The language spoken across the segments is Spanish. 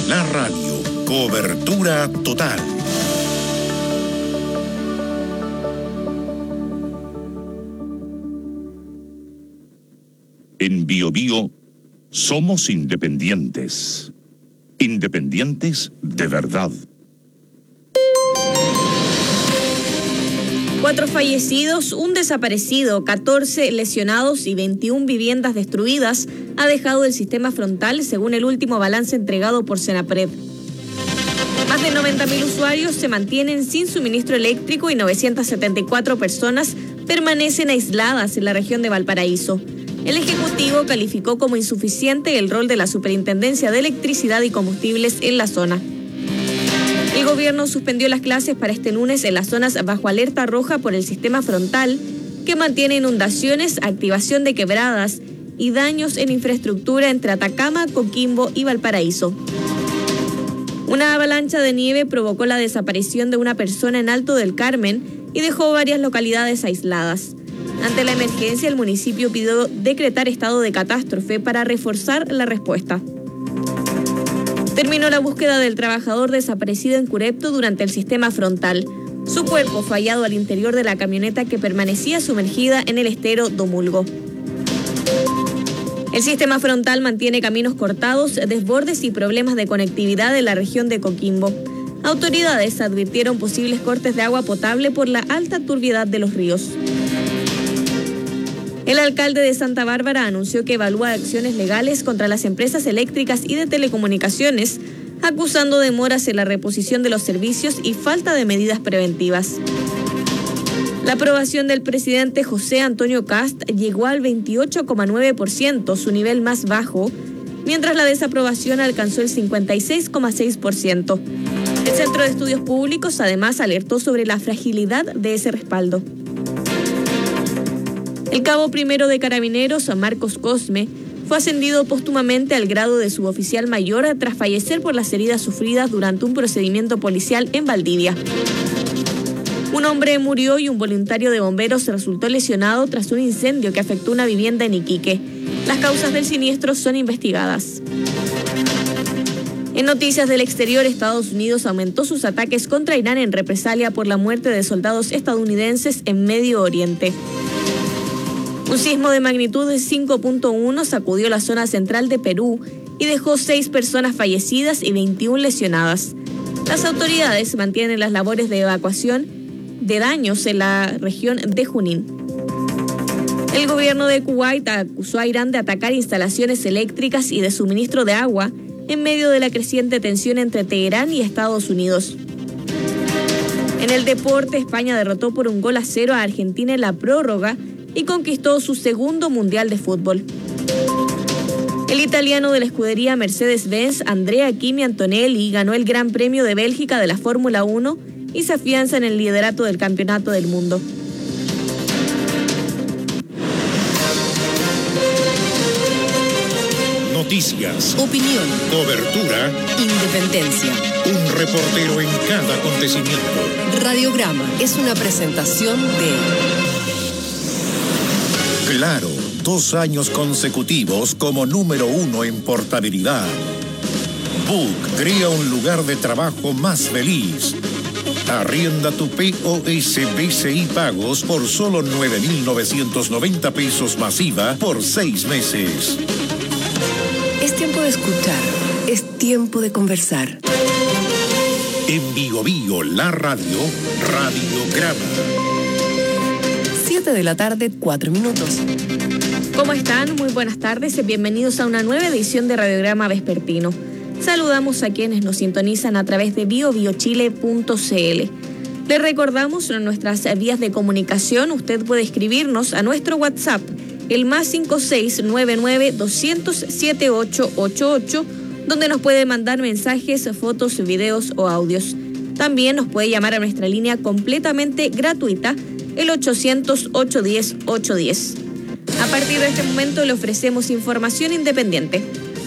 La Radio. Cobertura total. En BioBio somos independientes. Independientes de verdad. 4 fallecidos, un desaparecido, 14 lesionados y 21 viviendas destruidas ha dejado el sistema frontal según el último balance entregado por Senapred. Más de 90.000 usuarios se mantienen sin suministro eléctrico y 974 personas permanecen aisladas en la región de Valparaíso. El Ejecutivo calificó como insuficiente el rol de la Superintendencia de Electricidad y Combustibles en la zona. El gobierno suspendió las clases para este lunes en las zonas bajo alerta roja por el sistema frontal, que mantiene inundaciones, activación de quebradas y daños en infraestructura entre Atacama, Coquimbo y Valparaíso. Una avalancha de nieve provocó la desaparición de una persona en Alto del Carmen y dejó varias localidades aisladas. Ante la emergencia, el municipio pidió decretar estado de catástrofe para reforzar la respuesta. Terminó la búsqueda del trabajador desaparecido en Curepto durante el sistema frontal. Su cuerpo fue hallado al interior de la camioneta que permanecía sumergida en el estero Domulgo. El sistema frontal mantiene caminos cortados, desbordes y problemas de conectividad en la región de Coquimbo. Autoridades advirtieron posibles cortes de agua potable por la alta turbiedad de los ríos. El alcalde de Santa Bárbara anunció que evalúa acciones legales contra las empresas eléctricas y de telecomunicaciones, acusando demoras en la reposición de los servicios y falta de medidas preventivas. La aprobación del presidente José Antonio Kast llegó al 28,9%, su nivel más bajo, mientras la desaprobación alcanzó el 56,6%. El Centro de Estudios Públicos además alertó sobre la fragilidad de ese respaldo. El cabo primero de Carabineros, Marcos Cosme, fue ascendido póstumamente al grado de suboficial mayor tras fallecer por las heridas sufridas durante un procedimiento policial en Valdivia. Un hombre murió y un voluntario de bomberos resultó lesionado tras un incendio que afectó una vivienda en Iquique. Las causas del siniestro son investigadas. En noticias del exterior, Estados Unidos aumentó sus ataques contra Irán en represalia por la muerte de soldados estadounidenses en Medio Oriente. Un sismo de magnitud de 5.1 sacudió la zona central de Perú y dejó 6 personas fallecidas y 21 lesionadas. Las autoridades mantienen las labores de evacuación de daños en la región de Junín. El gobierno de Kuwait acusó a Irán de atacar instalaciones eléctricas y de suministro de agua en medio de la creciente tensión entre Teherán y Estados Unidos. En el deporte, España derrotó por 1-0 a Argentina en la prórroga y conquistó su segundo mundial de fútbol. El italiano de la escudería Mercedes-Benz, Andrea Kimi Antonelli, ganó el Gran Premio de Bélgica de la Fórmula 1 y se afianza en el liderato del Campeonato del Mundo. Noticias, opinión, cobertura, independencia. Un reportero en cada acontecimiento. Radiograma es una presentación de Claro, 2 años consecutivos como número 1 en portabilidad. Book crea un lugar de trabajo más feliz. Arrienda tu POS BCI Pagos por solo 9.990 pesos masiva por 6 meses. Es tiempo de escuchar, es tiempo de conversar. En BioBio, la radio, Radiograma. 7 de la tarde, 4 minutos. ¿Cómo están? Muy buenas tardes y bienvenidos a una nueva edición de Radiograma Vespertino. Saludamos a quienes nos sintonizan a través de biobiochile.cl. Les recordamos nuestras vías de comunicación. Usted puede escribirnos a nuestro WhatsApp, el +5699 200 7888, donde nos puede mandar mensajes, fotos, videos o audios. También nos puede llamar a nuestra línea completamente gratuita, el 800-810-810. A partir de este momento le ofrecemos información independiente.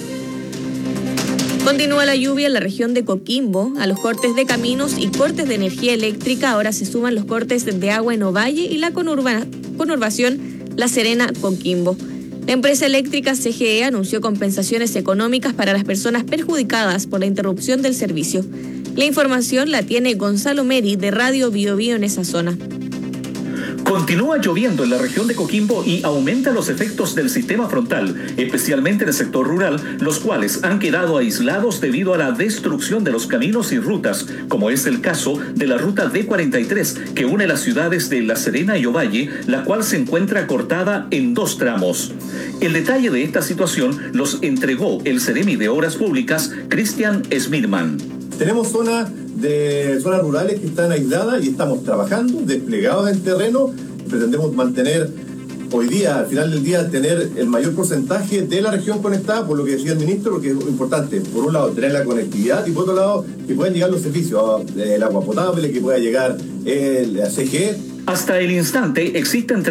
Continúa la lluvia en la región de Coquimbo. A los cortes de caminos y cortes de energía eléctrica ahora se suman los cortes de agua en Ovalle y la conurbación La Serena, Coquimbo. La empresa eléctrica CGE anunció compensaciones económicas para las personas perjudicadas por la interrupción del servicio. La información la tiene Gonzalo Meri de Radio Bio Bio en esa zona. Continúa lloviendo en la región de Coquimbo y aumenta los efectos del sistema frontal, especialmente en el sector rural, los cuales han quedado aislados debido a la destrucción de los caminos y rutas, como es el caso de la ruta D43, que une las ciudades de La Serena y Ovalle, la cual se encuentra cortada en 2 tramos. El detalle de esta situación los entregó el Seremi de Obras Públicas, Cristian Smirman. Tenemos zonas rurales que están aisladas y estamos trabajando, desplegados en terreno. Pretendemos mantener hoy día, al final del día, tener el mayor porcentaje de la región conectada, por lo que decía el ministro, porque es importante, por un lado, tener la conectividad y por otro lado, que puedan llegar los servicios, el agua potable, que pueda llegar la CGE. Hasta el instante existen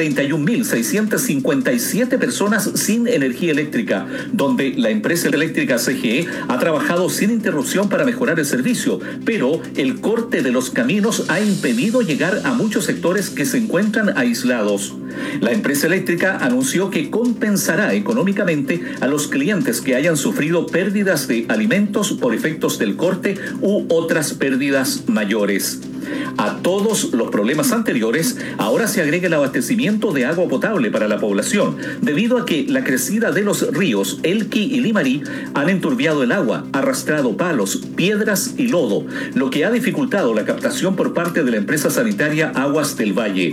31.657 personas sin energía eléctrica, donde la empresa eléctrica CGE ha trabajado sin interrupción para mejorar el servicio, pero el corte de los caminos ha impedido llegar a muchos sectores que se encuentran aislados. La empresa eléctrica anunció que compensará económicamente a los clientes que hayan sufrido pérdidas de alimentos por efectos del corte u otras pérdidas mayores. A todos los problemas anteriores, ahora se agrega el abastecimiento de agua potable para la población, debido a que la crecida de los ríos Elqui y Limarí han enturbiado el agua, arrastrado palos, piedras y lodo, lo que ha dificultado la captación por parte de la empresa sanitaria Aguas del Valle.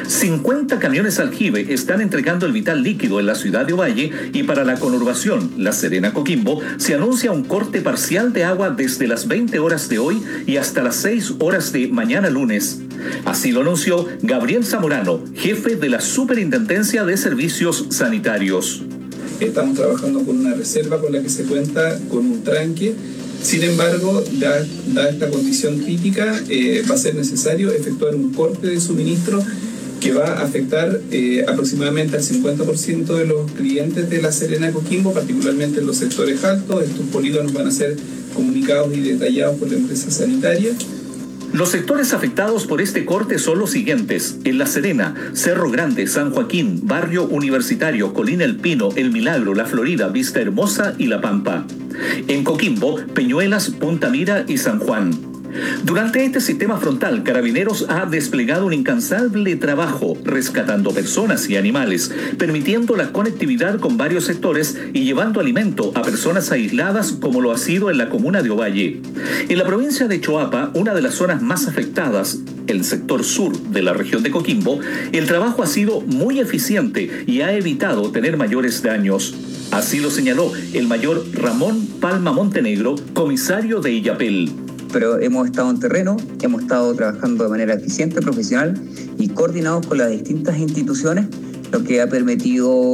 50 camiones aljibe están entregando el vital líquido en la ciudad de Ovalle y para la conurbación La Serena-Coquimbo se anuncia un corte parcial de agua desde las 20 horas de hoy y hasta las 6 horas de mañana lunes. Así lo anunció Gabriel Zamorano, jefe de la Superintendencia de Servicios Sanitarios. Estamos trabajando con una reserva con la que se cuenta con un tranque. Sin embargo, dada esta condición crítica, va a ser necesario efectuar un corte de suministro que va a afectar aproximadamente al 50% de los clientes de La Serena Coquimbo, particularmente en los sectores altos. Estos polígonos van a ser comunicados y detallados por la empresa sanitaria. Los sectores afectados por este corte son los siguientes: en La Serena, Cerro Grande, San Joaquín, Barrio Universitario, Colina El Pino, El Milagro, La Florida, Vista Hermosa y La Pampa. En Coquimbo, Peñuelas, Punta Mira y San Juan. Durante este sistema frontal, Carabineros ha desplegado un incansable trabajo rescatando personas y animales, permitiendo la conectividad con varios sectores y llevando alimento a personas aisladas como lo ha sido en la comuna de Ovalle. En la provincia de Choapa, una de las zonas más afectadas, el sector sur de la región de Coquimbo, el trabajo ha sido muy eficiente y ha evitado tener mayores daños. Así lo señaló el mayor Ramón Palma Montenegro, comisario de Illapel. Pero hemos estado en terreno, hemos estado trabajando de manera eficiente, profesional y coordinados con las distintas instituciones, lo que ha permitido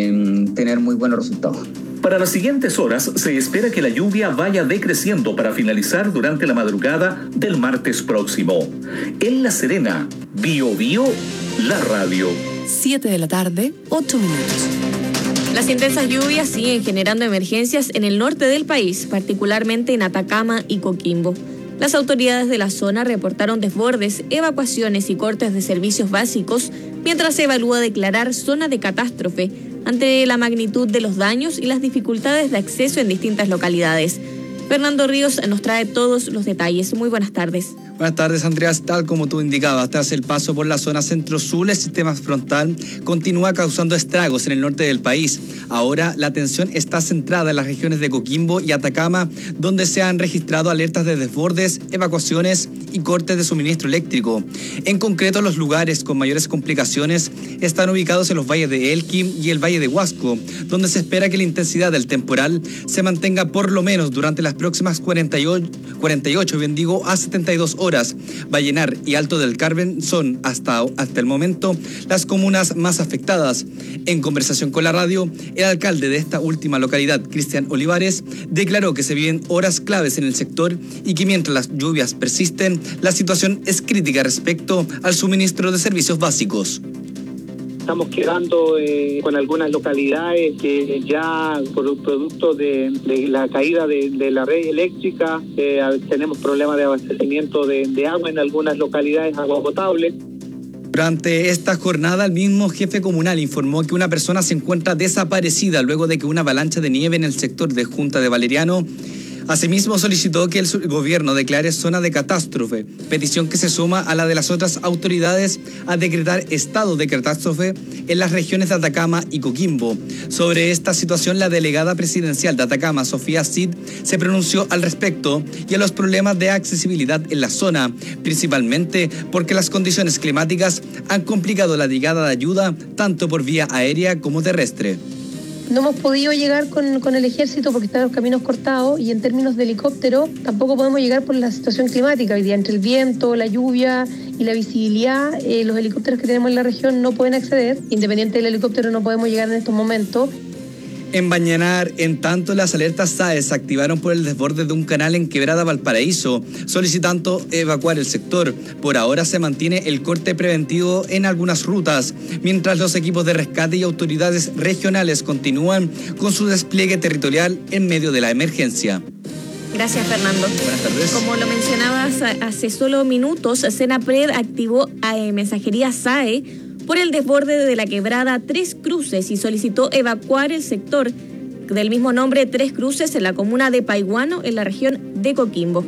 tener muy buenos resultados. Para las siguientes horas se espera que la lluvia vaya decreciendo para finalizar durante la madrugada del martes próximo. En La Serena, Bio Bio, la radio. 7 de la tarde, 8 minutos. Las intensas lluvias siguen generando emergencias en el norte del país, particularmente en Atacama y Coquimbo. Las autoridades de la zona reportaron desbordes, evacuaciones y cortes de servicios básicos, mientras se evalúa declarar zona de catástrofe ante la magnitud de los daños y las dificultades de acceso en distintas localidades. Fernando Ríos nos trae todos los detalles. Muy buenas tardes. Buenas tardes, Andreas. Tal como tú indicabas, tras el paso por la zona centro-sur, el sistema frontal continúa causando estragos en el norte del país. Ahora la atención está centrada en las regiones de Coquimbo y Atacama, donde se han registrado alertas de desbordes, evacuaciones y cortes de suministro eléctrico. En concreto, los lugares con mayores complicaciones están ubicados en los valles de Elqui y el valle de Huasco, donde se espera que la intensidad del temporal se mantenga por lo menos durante las próximas 48 a 72 horas. Vallenar y Alto del Carmen son hasta el momento las comunas más afectadas. En conversación con la radio, el alcalde de esta última localidad, Cristian Olivares, declaró que se viven horas claves en el sector y que mientras las lluvias persisten, la situación es crítica respecto al suministro de servicios básicos. Estamos quedando con algunas localidades que ya por producto de la caída de la red eléctrica tenemos problemas de abastecimiento de agua en algunas localidades, agua potable. Durante esta jornada, el mismo jefe comunal informó que una persona se encuentra desaparecida luego de que una avalancha de nieve en el sector de Junta de Valeriano. Asimismo, solicitó que el gobierno declare zona de catástrofe, petición que se suma a la de las otras autoridades a decretar estado de catástrofe en las regiones de Atacama y Coquimbo. Sobre esta situación, la delegada presidencial de Atacama, Sofía Cid, se pronunció al respecto y a los problemas de accesibilidad en la zona, principalmente porque las condiciones climáticas han complicado la llegada de ayuda tanto por vía aérea como terrestre. No hemos podido llegar con el ejército porque están los caminos cortados, y en términos de helicóptero tampoco podemos llegar por la situación climática. Hoy día, entre el viento, la lluvia y la visibilidad, los helicópteros que tenemos en la región no pueden acceder. Independiente del helicóptero, no podemos llegar en estos momentos. En Bañanar, en tanto, las alertas SAE se activaron por el desborde de un canal en Quebrada Valparaíso, solicitando evacuar el sector. Por ahora se mantiene el corte preventivo en algunas rutas, mientras los equipos de rescate y autoridades regionales continúan con su despliegue territorial en medio de la emergencia. Gracias, Fernando. Buenas tardes. Como lo mencionabas hace solo minutos, Senapred activó mensajería SAE por el desborde de la quebrada Tres Cruces y solicitó evacuar el sector del mismo nombre, Tres Cruces, en la comuna de Paiguano, en la región de Coquimbo.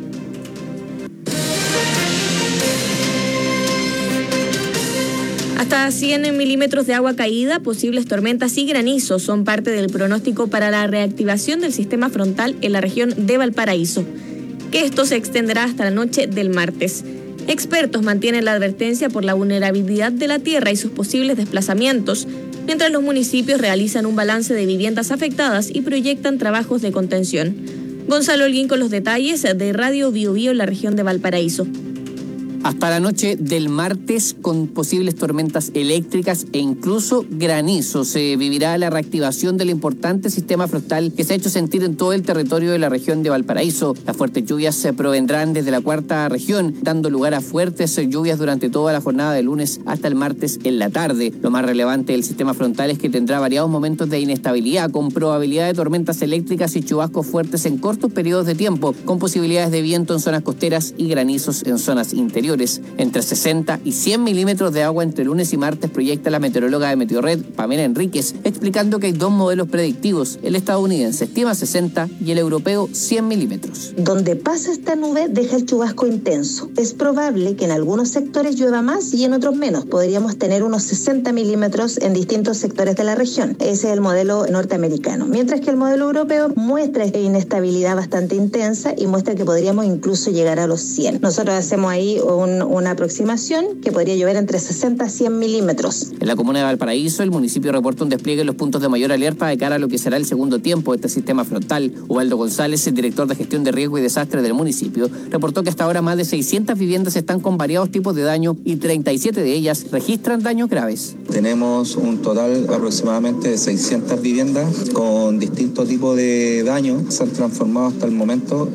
Hasta 100 milímetros de agua caída, posibles tormentas y granizos son parte del pronóstico para la reactivación del sistema frontal en la región de Valparaíso, que esto se extenderá hasta la noche del martes. Expertos mantienen la advertencia por la vulnerabilidad de la tierra y sus posibles desplazamientos, mientras los municipios realizan un balance de viviendas afectadas y proyectan trabajos de contención. Gonzalo Holguín con los detalles de Radio Bio Bio en la región de Valparaíso. Hasta la noche del martes, con posibles tormentas eléctricas e incluso granizo, se vivirá la reactivación del importante sistema frontal que se ha hecho sentir en todo el territorio de la región de Valparaíso. Las fuertes lluvias se provendrán desde la cuarta región, dando lugar a fuertes lluvias durante toda la jornada de lunes hasta el martes en la tarde. Lo más relevante del sistema frontal es que tendrá variados momentos de inestabilidad, con probabilidad de tormentas eléctricas y chubascos fuertes en cortos periodos de tiempo, con posibilidades de viento en zonas costeras y granizos en zonas interiores. Entre 60 y 100 milímetros de agua entre lunes y martes, proyecta la meteoróloga de Meteorred, Pamela Enríquez, explicando que hay dos modelos predictivos. El estadounidense estima 60 y el europeo 100 milímetros. Donde pasa esta nube deja el chubasco intenso. Es probable que en algunos sectores llueva más y en otros menos. Podríamos tener unos 60 milímetros en distintos sectores de la región. Ese es el modelo norteamericano. Mientras que el modelo europeo muestra inestabilidad bastante intensa y muestra que podríamos incluso llegar a los 100. Nosotros hacemos ahí una aproximación que podría llover entre 60 a 100 milímetros. En la comuna de Valparaíso, el municipio reporta un despliegue en los puntos de mayor alerta de cara a lo que será el segundo tiempo de este sistema frontal. Ubaldo González, el director de gestión de riesgo y desastre del municipio, reportó que hasta ahora más de 600 viviendas están con variados tipos de daño y 37 de ellas registran daños graves. Tenemos un total aproximadamente de 600 viviendas con distintos tipos de daño. Se han transformado hasta el momento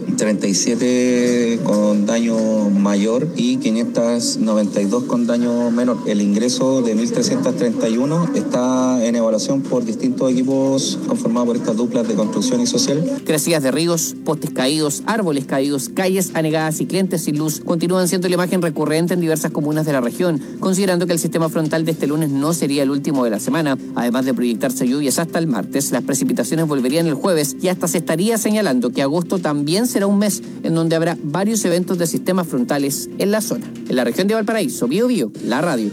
37 con daño mayor y 592 con daño menor. El ingreso de 1.331 está en evaluación por distintos equipos conformados por estas duplas de construcción y social. Crecidas de ríos, postes caídos, árboles caídos, calles anegadas y clientes sin luz continúan siendo la imagen recurrente en diversas comunas de la región, considerando que el sistema frontal de este lunes no sería el último de la semana. Además de proyectarse lluvias hasta el martes, las precipitaciones volverían el jueves y hasta se estaría señalando que agosto también será un mes en donde habrá varios eventos de sistemas frontales en la zona. En la región de Valparaíso, Bio Bio, la radio.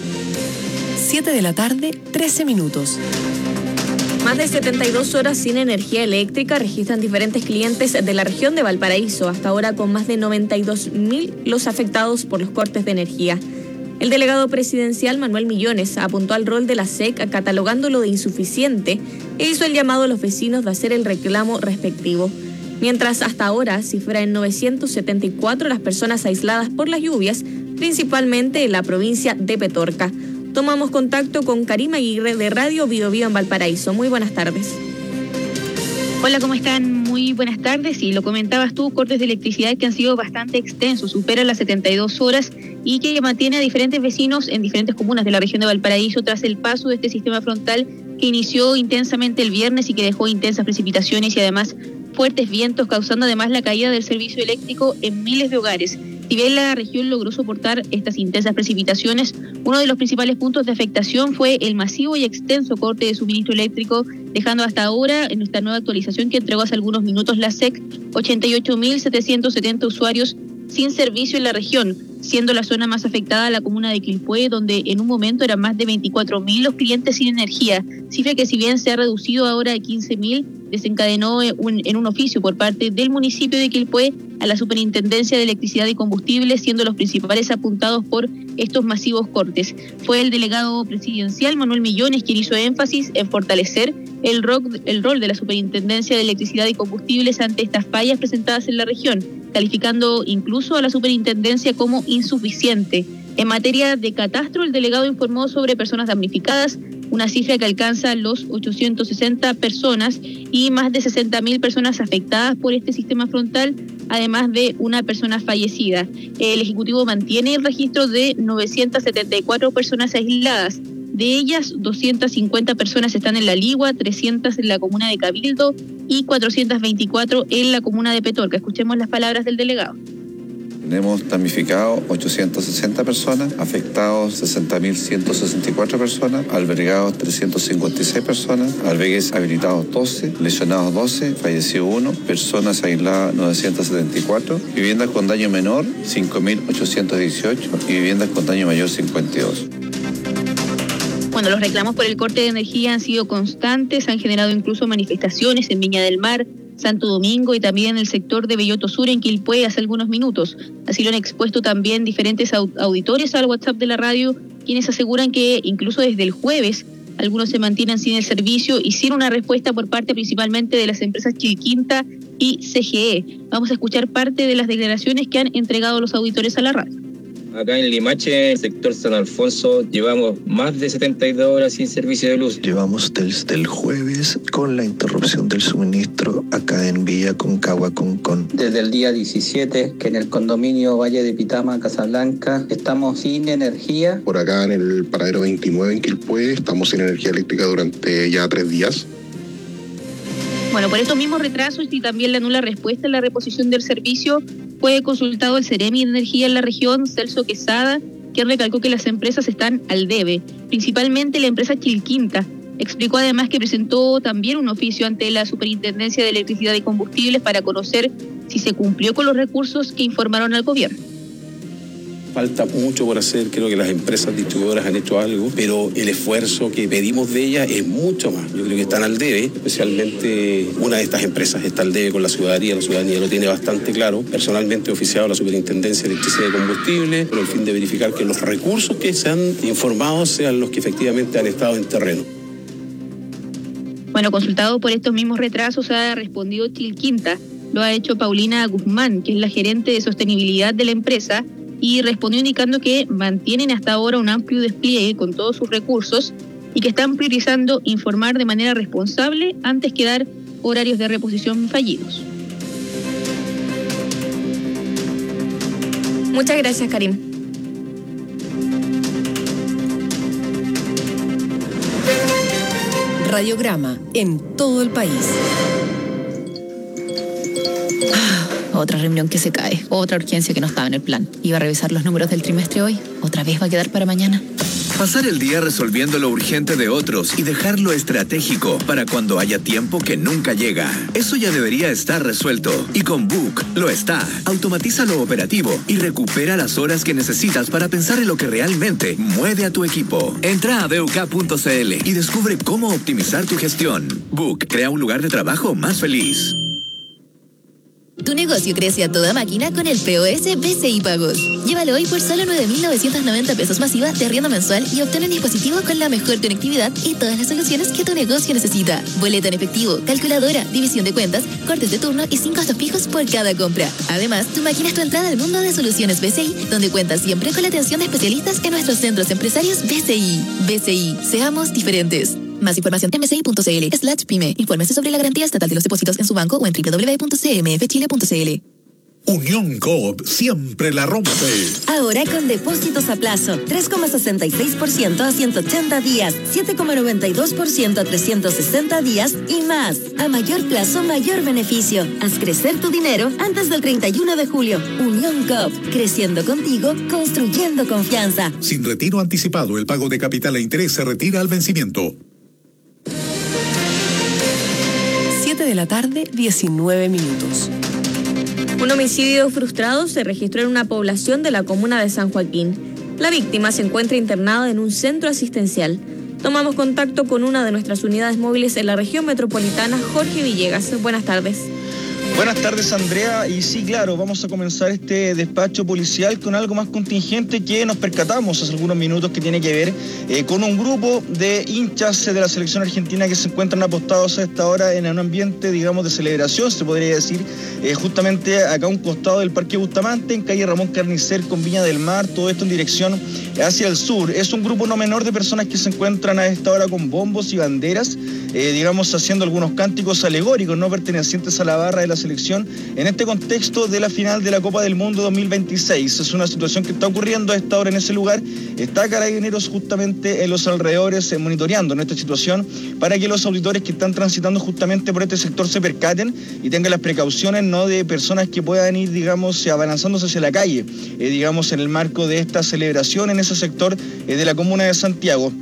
7 de la tarde, 13 minutos. Más de 72 horas sin energía eléctrica registran diferentes clientes de la región de Valparaíso, hasta ahora con más de 92.000 los afectados por los cortes de energía. El delegado presidencial Manuel Millones apuntó al rol de la SEC catalogándolo de insuficiente e hizo el llamado a los vecinos de hacer el reclamo respectivo. Mientras hasta ahora cifra en 974 las personas aisladas por las lluvias, principalmente en la provincia de Petorca. Tomamos contacto con Karima Aguirre de Radio Bio Bio en Valparaíso. Muy buenas tardes. Hola, ¿cómo están? Muy buenas tardes. Y lo comentabas tú, cortes de electricidad que han sido bastante extensos, superan las 72 horas y que mantiene a diferentes vecinos en diferentes comunas de la región de Valparaíso tras el paso de este sistema frontal que inició intensamente el viernes y que dejó intensas precipitaciones y además fuertes vientos, causando además la caída del servicio eléctrico en miles de hogares. Si bien la región logró soportar estas intensas precipitaciones, uno de los principales puntos de afectación fue el masivo y extenso corte de suministro eléctrico, dejando hasta ahora, en esta nueva actualización que entregó hace algunos minutos la SEC, 88.770 usuarios sin servicio en la región, siendo la zona más afectada la comuna de Quilpué, donde en un momento eran más de 24.000 los clientes sin energía, cifra que si bien se ha reducido ahora a 15.000, desencadenó en un oficio por parte del municipio de Quilpué a la Superintendencia de Electricidad y Combustible, siendo los principales apuntados por estos masivos cortes. Fue el delegado presidencial Manuel Millones quien hizo énfasis en fortalecer el rol de la Superintendencia de Electricidad y Combustibles ante estas fallas presentadas en la región, calificando incluso a la superintendencia como insuficiente. En materia de catastro, el delegado informó sobre personas damnificadas, una cifra que alcanza los 860 personas y más de 60.000 personas afectadas por este sistema frontal, además de una persona fallecida. El Ejecutivo mantiene el registro de 974 personas aisladas. De ellas, 250 personas están en La Ligua, 300 en la comuna de Cabildo y 424 en la comuna de Petorca. Escuchemos las palabras del delegado. Tenemos damnificados 860 personas, afectados 60.164 personas, albergados 356 personas, albergues habilitados 12, lesionados 12, fallecido 1, personas aisladas 974, viviendas con daño menor 5.818 y viviendas con daño mayor 52. Bueno, los reclamos por el corte de energía han sido constantes, han generado incluso manifestaciones en Viña del Mar, Santo Domingo y también en el sector de Belloto Sur en Quilpué hace algunos minutos. Así lo han expuesto también diferentes auditores al WhatsApp de la radio, quienes aseguran que incluso desde el jueves algunos se mantienen sin el servicio y sin una respuesta por parte principalmente de las empresas Chilquinta y CGE. Vamos a escuchar parte de las declaraciones que han entregado los auditores a la radio. Acá en Limache, sector San Alfonso, llevamos más de 72 horas sin servicio de luz. Llevamos desde el jueves con la interrupción del suministro acá en Villa Concagua, Concón. Desde el día 17, que en el condominio Valle de Pitama, Casablanca, estamos sin energía. Por acá en el paradero 29 en Quilpué, estamos sin energía eléctrica durante ya 3 días. Bueno, por estos mismos retrasos y también la nula respuesta en la reposición del servicio, fue consultado el Ceremi de Energía en la región, Celso Quesada, quien recalcó que las empresas están al debe, principalmente la empresa Chilquinta. Explicó además que presentó también un oficio ante la Superintendencia de Electricidad y Combustibles para conocer si se cumplió con los recursos que informaron al gobierno. Falta mucho por hacer, creo que las empresas distribuidoras han hecho algo, pero el esfuerzo que pedimos de ellas es mucho más. Yo creo que están al debe, especialmente una de estas empresas está al debe con la ciudadanía lo tiene bastante claro. Personalmente he oficiado a la Superintendencia de Electricidad y Combustible con el fin de verificar que los recursos que se han informado sean los que efectivamente han estado en terreno. Bueno, consultado por estos mismos retrasos ha respondido Chilquinta. Lo ha hecho Paulina Guzmán, que es la gerente de sostenibilidad de la empresa, y respondió indicando que mantienen hasta ahora un amplio despliegue con todos sus recursos y que están priorizando informar de manera responsable antes que dar horarios de reposición fallidos. Muchas gracias, Karim. Radiograma en todo el país. Otra reunión que se cae, otra urgencia que no estaba en el plan. Iba a revisar los números del trimestre hoy, otra vez va a quedar para mañana. Pasar el día resolviendo lo urgente de otros y dejar lo estratégico para cuando haya tiempo que nunca llega. Eso ya debería estar resuelto. Y con Book lo está. Automatiza lo operativo y recupera las horas que necesitas para pensar en lo que realmente mueve a tu equipo. Entra a BUK.cl y descubre cómo optimizar tu gestión. Book crea un lugar de trabajo más feliz. Tu negocio crece a toda máquina con el POS BCI Pagos. Llévalo hoy por solo 9.990 pesos masiva de arriendo mensual y obtén un dispositivo con la mejor conectividad y todas las soluciones que tu negocio necesita. Boleto en efectivo, calculadora, división de cuentas, cortes de turno y 5 costos fijos por cada compra. Además, tu máquina es tu entrada al mundo de soluciones BCI, donde cuentas siempre con la atención de especialistas en nuestros centros empresarios BCI. BCI, seamos diferentes. Más información en bci.cl/pyme. Infórmese sobre la garantía estatal de los depósitos en su banco o en www.cmfchile.cl. Unión Coop siempre la rompe. Ahora con depósitos a plazo, 3,66% a 180 días, 7,92% a 360 días y más. A mayor plazo, mayor beneficio. Haz crecer tu dinero antes del 31 de julio. Unión Coop, creciendo contigo, construyendo confianza. Sin retiro anticipado, el pago de capital e interés se retira al vencimiento. 7 de la tarde, 19 minutos. Un homicidio frustrado se registró en una población de la comuna de San Joaquín. La víctima se encuentra internada en un centro asistencial. Tomamos contacto con una de nuestras unidades móviles en la región metropolitana, Jorge Villegas. Buenas tardes. Buenas tardes, Andrea. Y sí, claro, vamos a comenzar este despacho policial con algo más contingente que nos percatamos hace algunos minutos, que tiene que ver con un grupo de hinchas de la selección argentina que se encuentran apostados a esta hora en un ambiente, digamos, de celebración, se podría decir, justamente acá a un costado del Parque Bustamante, en calle Ramón Carnicer con Viña del Mar, todo esto en dirección hacia el sur. Es un grupo no menor de personas que se encuentran a esta hora con bombos y banderas, digamos, haciendo algunos cánticos alegóricos no pertenecientes a la barra de la selección en este contexto de la final de la Copa del Mundo 2026. Es una situación que está ocurriendo a esta hora en ese lugar. Está Carabineros justamente en los alrededores monitoreando esta situación para que los auditores que están transitando justamente por este sector se percaten y tengan las precauciones no de personas que puedan ir, digamos, abalanzándose hacia la calle, digamos, en el marco de esta celebración en ese sector de la comuna de Santiago.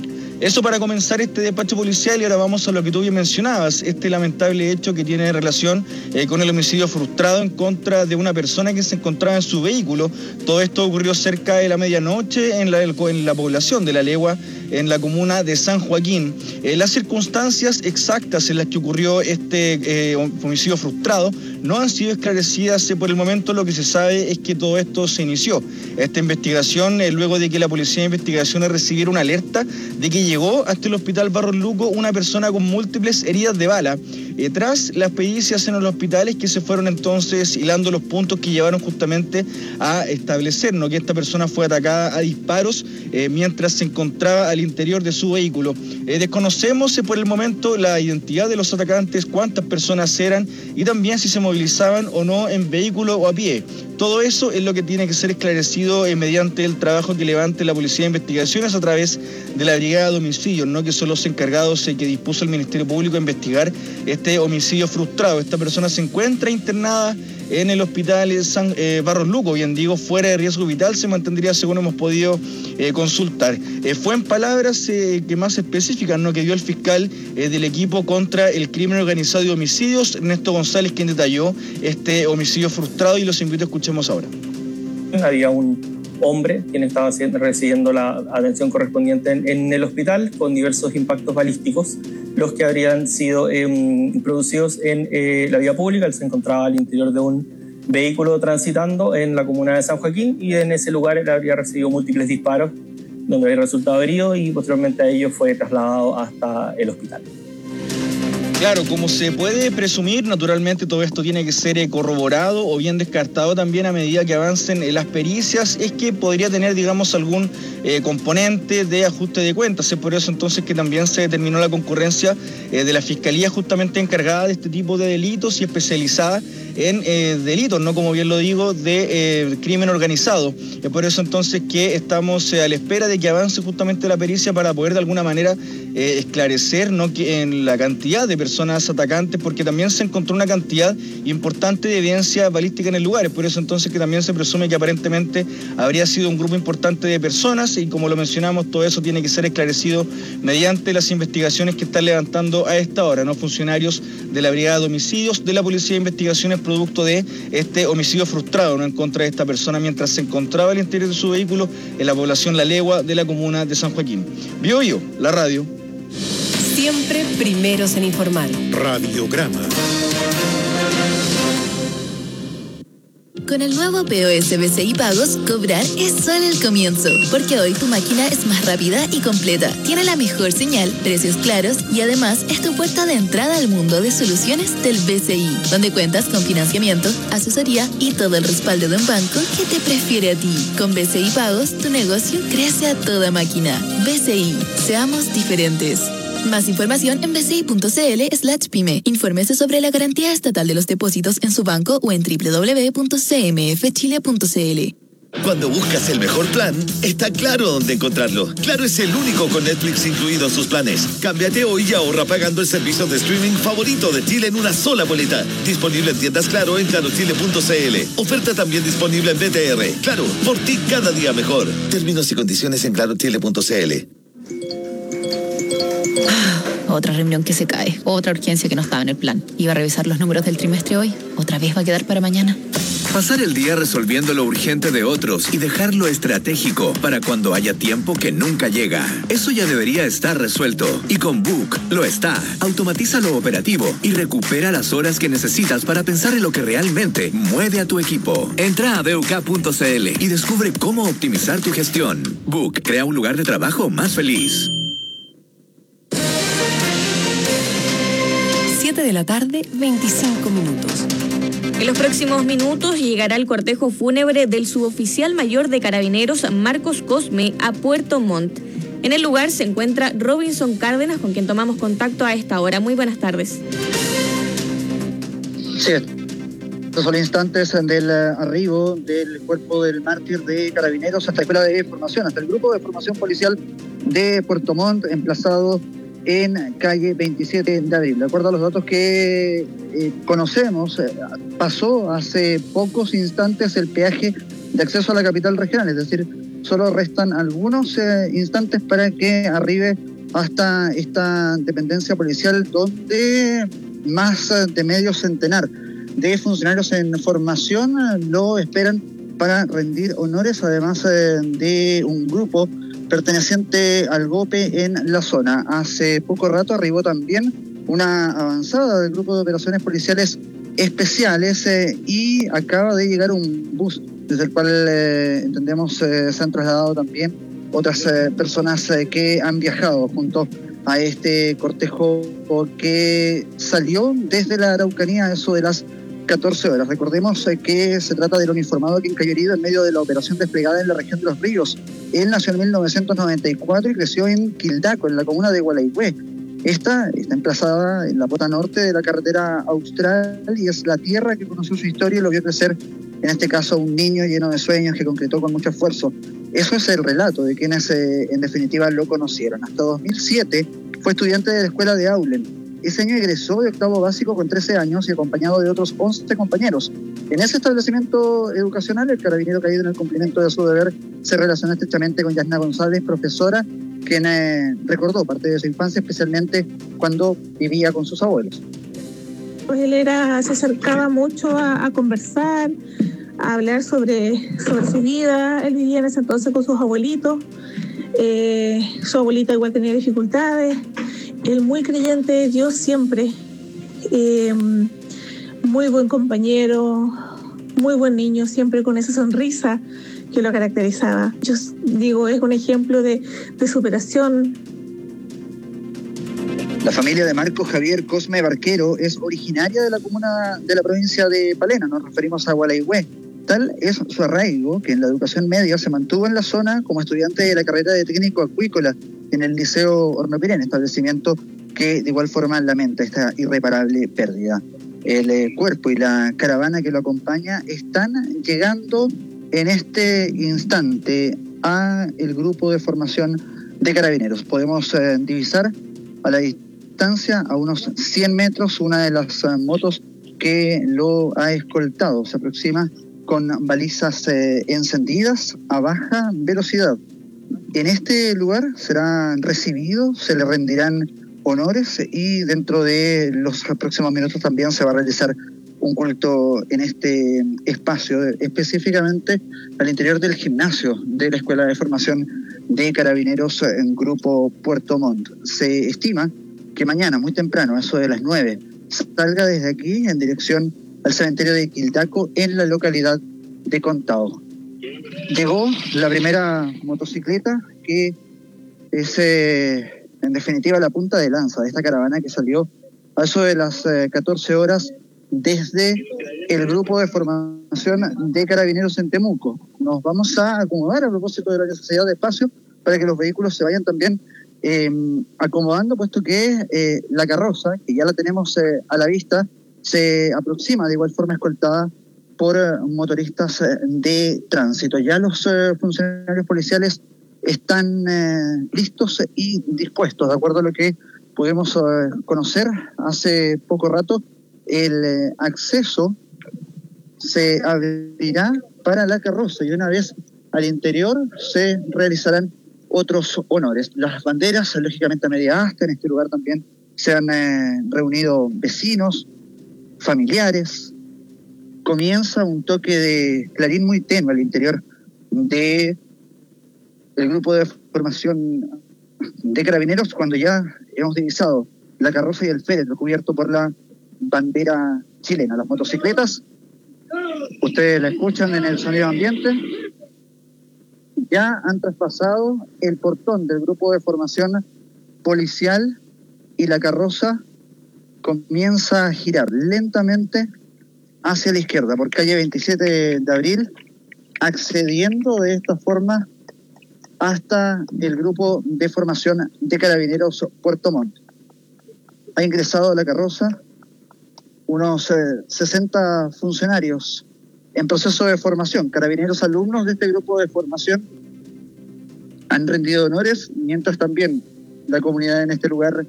Eso para comenzar este despacho policial, y ahora vamos a lo que tú bien mencionabas, este lamentable hecho que tiene relación con el homicidio frustrado en contra de una persona que se encontraba en su vehículo. Todo esto ocurrió cerca de la medianoche en la población de La Legua, en la comuna de San Joaquín. Las circunstancias exactas en las que ocurrió este homicidio frustrado no han sido esclarecidas por el momento. Lo que se sabe es que todo esto se inició, esta investigación, luego de que la Policía de Investigaciones recibiera una alerta de que llegó hasta el Hospital Barros Luco una persona con múltiples heridas de bala. Tras las pericias en los hospitales, que se fueron entonces hilando los puntos que llevaron justamente a establecer que esta persona fue atacada a disparos mientras se encontraba al interior de su vehículo. Desconocemos por el momento la identidad de los atacantes, cuántas personas eran y también si se movilizaban o no en vehículo o a pie. Todo eso es lo que tiene que ser esclarecido mediante el trabajo que levante la Policía de Investigaciones a través de la Brigada de Homicidios, que son los encargados que dispuso el Ministerio Público a investigar este homicidio frustrado. Esta persona se encuentra internada en el hospital Barros Luco, bien digo, fuera de riesgo vital, se mantendría según hemos podido consultar. Fue en palabras que más específicas que dio el fiscal del equipo contra el crimen organizado y homicidios, Ernesto González, quien detalló este homicidio frustrado, y los invito a escuchemos ahora. Había un hombre quien estaba recibiendo la atención correspondiente en el hospital con diversos impactos balísticos, los que habrían sido producidos en la vía pública. Él se encontraba al interior de un vehículo transitando en la comuna de San Joaquín, y en ese lugar él habría recibido múltiples disparos donde había resultado herido, y posteriormente a ello fue trasladado hasta el hospital. Claro, como se puede presumir, naturalmente todo esto tiene que ser corroborado o bien descartado también a medida que avancen las pericias. Es que podría tener, digamos, algún componente de ajuste de cuentas. Es por eso entonces que también se determinó la concurrencia de la Fiscalía justamente encargada de este tipo de delitos y especializada en delitos, como bien lo digo, de crimen organizado. Es por eso entonces que estamos a la espera de que avance justamente la pericia para poder de alguna manera esclarecer que en la cantidad de personas atacantes, porque también se encontró una cantidad importante de evidencia balística en el lugar. Es por eso entonces que también se presume que aparentemente habría sido un grupo importante de personas, y como lo mencionamos, todo eso tiene que ser esclarecido mediante las investigaciones que están levantando a esta hora funcionarios de la Brigada de Homicidios de la Policía de Investigaciones, producto de este homicidio frustrado en contra de esta persona mientras se encontraba al interior de su vehículo en la población La Legua de la comuna de San Joaquín. Bio, la radio. Siempre primeros en informar. Radiograma. Con el nuevo POS BCI Pagos, cobrar es solo el comienzo, porque hoy tu máquina es más rápida y completa, tiene la mejor señal, precios claros y además es tu puerta de entrada al mundo de soluciones del BCI, donde cuentas con financiamiento, asesoría y todo el respaldo de un banco que te prefiere a ti. Con BCI Pagos, tu negocio crece a toda máquina. BCI, seamos diferentes. Más información en bci.cl/pyme. Infórmese sobre la garantía estatal de los depósitos en su banco o en www.cmfchile.cl. Cuando buscas el mejor plan, está Claro dónde encontrarlo. Claro es el único con Netflix incluido en sus planes. Cámbiate hoy y ahorra pagando el servicio de streaming favorito de Chile en una sola boleta. Disponible en tiendas Claro en clarochile.cl. Oferta también disponible en BTR. Claro, por ti cada día mejor. Términos y condiciones en clarochile.cl. Otra reunión que se cae, otra urgencia que no estaba en el plan. Iba a revisar los números del trimestre hoy, otra vez va a quedar para mañana. Pasar el día resolviendo lo urgente de otros y dejar lo estratégico para cuando haya tiempo que nunca llega. Eso ya debería estar resuelto. Y con Book lo está. Automatiza lo operativo y recupera las horas que necesitas para pensar en lo que realmente mueve a tu equipo. Entra a BUK.cl y descubre cómo optimizar tu gestión. Book crea un lugar de trabajo más feliz. 7 de la tarde, 25 minutos. En los próximos minutos llegará el cortejo fúnebre del suboficial mayor de Carabineros, Marcos Cosme, a Puerto Montt. En el lugar se encuentra Robinson Cárdenas, con quien tomamos contacto a esta hora. Muy buenas tardes. Sí, estos son instantes del arribo del cuerpo del mártir de Carabineros hasta la Escuela de Formación, hasta el grupo de formación policial de Puerto Montt, emplazado en calle 27 de abril. De acuerdo a los datos que conocemos, pasó hace pocos instantes el peaje de acceso a la capital regional, es decir, solo restan algunos instantes para que arribe hasta esta dependencia policial, donde más de medio centenar de funcionarios en formación lo esperan para rendir honores, además de un grupo perteneciente al GOPE en la zona. Hace poco rato arribó también una avanzada del grupo de operaciones policiales especiales y acaba de llegar un bus desde el cual entendemos se han trasladado también otras personas que han viajado junto a este cortejo que salió desde la Araucanía a eso de las 14 horas. Recordemos que se trata del uniformado que cayó herido en medio de la operación desplegada en la región de Los Ríos. Él nació en 1994 y creció en Quildaco, en la comuna de Gualeguay. Esta está emplazada en la pota norte de la carretera austral y es la tierra que conoció su historia y lo vio crecer, en este caso, un niño lleno de sueños que concretó con mucho esfuerzo. Eso es el relato de quienes en definitiva lo conocieron. Hasta 2007 fue estudiante de la escuela de Aulen. Ese año egresó de octavo básico con 13 años y acompañado de otros 11 compañeros. En ese establecimiento educacional, el carabinero caído en el cumplimiento de su deber se relacionó estrechamente con Yasna González, profesora, quien recordó parte de su infancia, especialmente cuando vivía con sus abuelos. Pues él se acercaba mucho a conversar, a hablar sobre su vida. Él vivía en ese entonces con sus abuelitos. Su abuelita igual tenía dificultades. Él muy creyente de Dios siempre, muy buen compañero, muy buen niño, siempre con esa sonrisa que lo caracterizaba. Yo digo, es un ejemplo de superación. La familia de Marcos Javier Cosme Barquero es originaria de la comuna de la provincia de Palena, nos referimos a Gualeguay. Tal es su arraigo que en la educación media se mantuvo en la zona como estudiante de la carrera de técnico acuícola en el Liceo Hornopirén, establecimiento que de igual forma lamenta esta irreparable pérdida. El cuerpo y la caravana que lo acompaña están llegando en este instante a el grupo de formación de Carabineros. Podemos divisar a la distancia, a unos 100 metros, una de las motos que lo ha escoltado. Se aproxima con balizas encendidas a baja velocidad. En este lugar será recibido, se le rendirán honores y dentro de los próximos minutos también se va a realizar un culto en este espacio, específicamente al interior del gimnasio de la Escuela de Formación de Carabineros en Grupo Puerto Montt. Se estima que mañana, muy temprano, a eso de las 9, salga desde aquí en dirección al cementerio de Quildaco en la localidad de Contao. Llegó la primera motocicleta que es en definitiva la punta de lanza de esta caravana que salió a eso de las 14 horas desde el grupo de formación de Carabineros en Temuco. Nos vamos a acomodar a propósito de la necesidad de espacio para que los vehículos se vayan también acomodando, puesto que la carroza, que ya la tenemos a la vista, se aproxima de igual forma escoltada por motoristas de tránsito. Ya los funcionarios policiales están listos y dispuestos, de acuerdo a lo que pudimos conocer hace poco rato. El acceso se abrirá para la carroza y una vez al interior se realizarán otros honores. Las banderas, lógicamente a media asta, en este lugar también se han reunido vecinos, familiares. Comienza un toque de clarín muy tenue al interior de el grupo de formación de Carabineros, cuando ya hemos divisado la carroza y el féretro cubierto por la bandera chilena. Las motocicletas, ustedes la escuchan en el sonido ambiente, ya han traspasado el portón del grupo de formación policial y la carroza comienza a girar lentamente hacia la izquierda por calle 27 de abril, accediendo de esta forma hasta el grupo de formación de Carabineros Puerto Montt. Ha ingresado a la carroza unos 60 funcionarios en proceso de formación. Carabineros alumnos de este grupo de formación han rendido honores, mientras también la comunidad en este lugar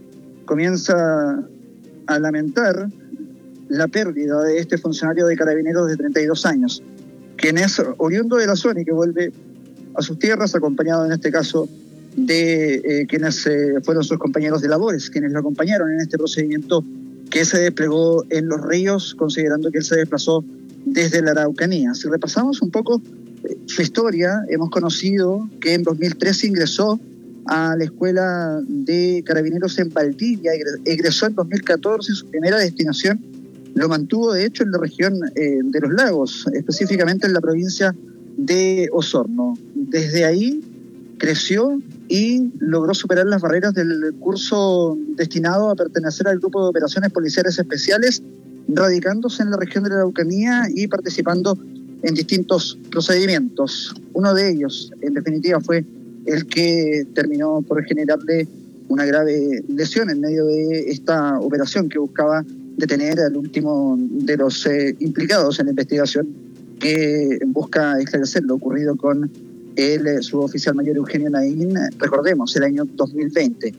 comienza a lamentar la pérdida de este funcionario de Carabineros de 32 años, quien es oriundo de la zona y que vuelve a sus tierras, acompañado en este caso de quienes fueron sus compañeros de labores, quienes lo acompañaron en este procedimiento que se desplegó en Los Ríos, considerando que él se desplazó desde la Araucanía. Si repasamos un poco su historia, hemos conocido que en 2013 ingresó a la Escuela de Carabineros en Valdivia, egresó en 2014, su primera destinación lo mantuvo de hecho en la región de Los Lagos, específicamente en la provincia de Osorno. Desde ahí creció y logró superar las barreras del curso destinado a pertenecer al grupo de operaciones policiales especiales, radicándose en la región de la Araucanía y participando en distintos procedimientos. Uno de ellos, en definitiva, fue el que terminó por generarle una grave lesión en medio de esta operación que buscaba detener al último de los implicados en la investigación, que busca esclarecer lo ocurrido con el suboficial mayor Eugenio Naín, recordemos, el año 2020.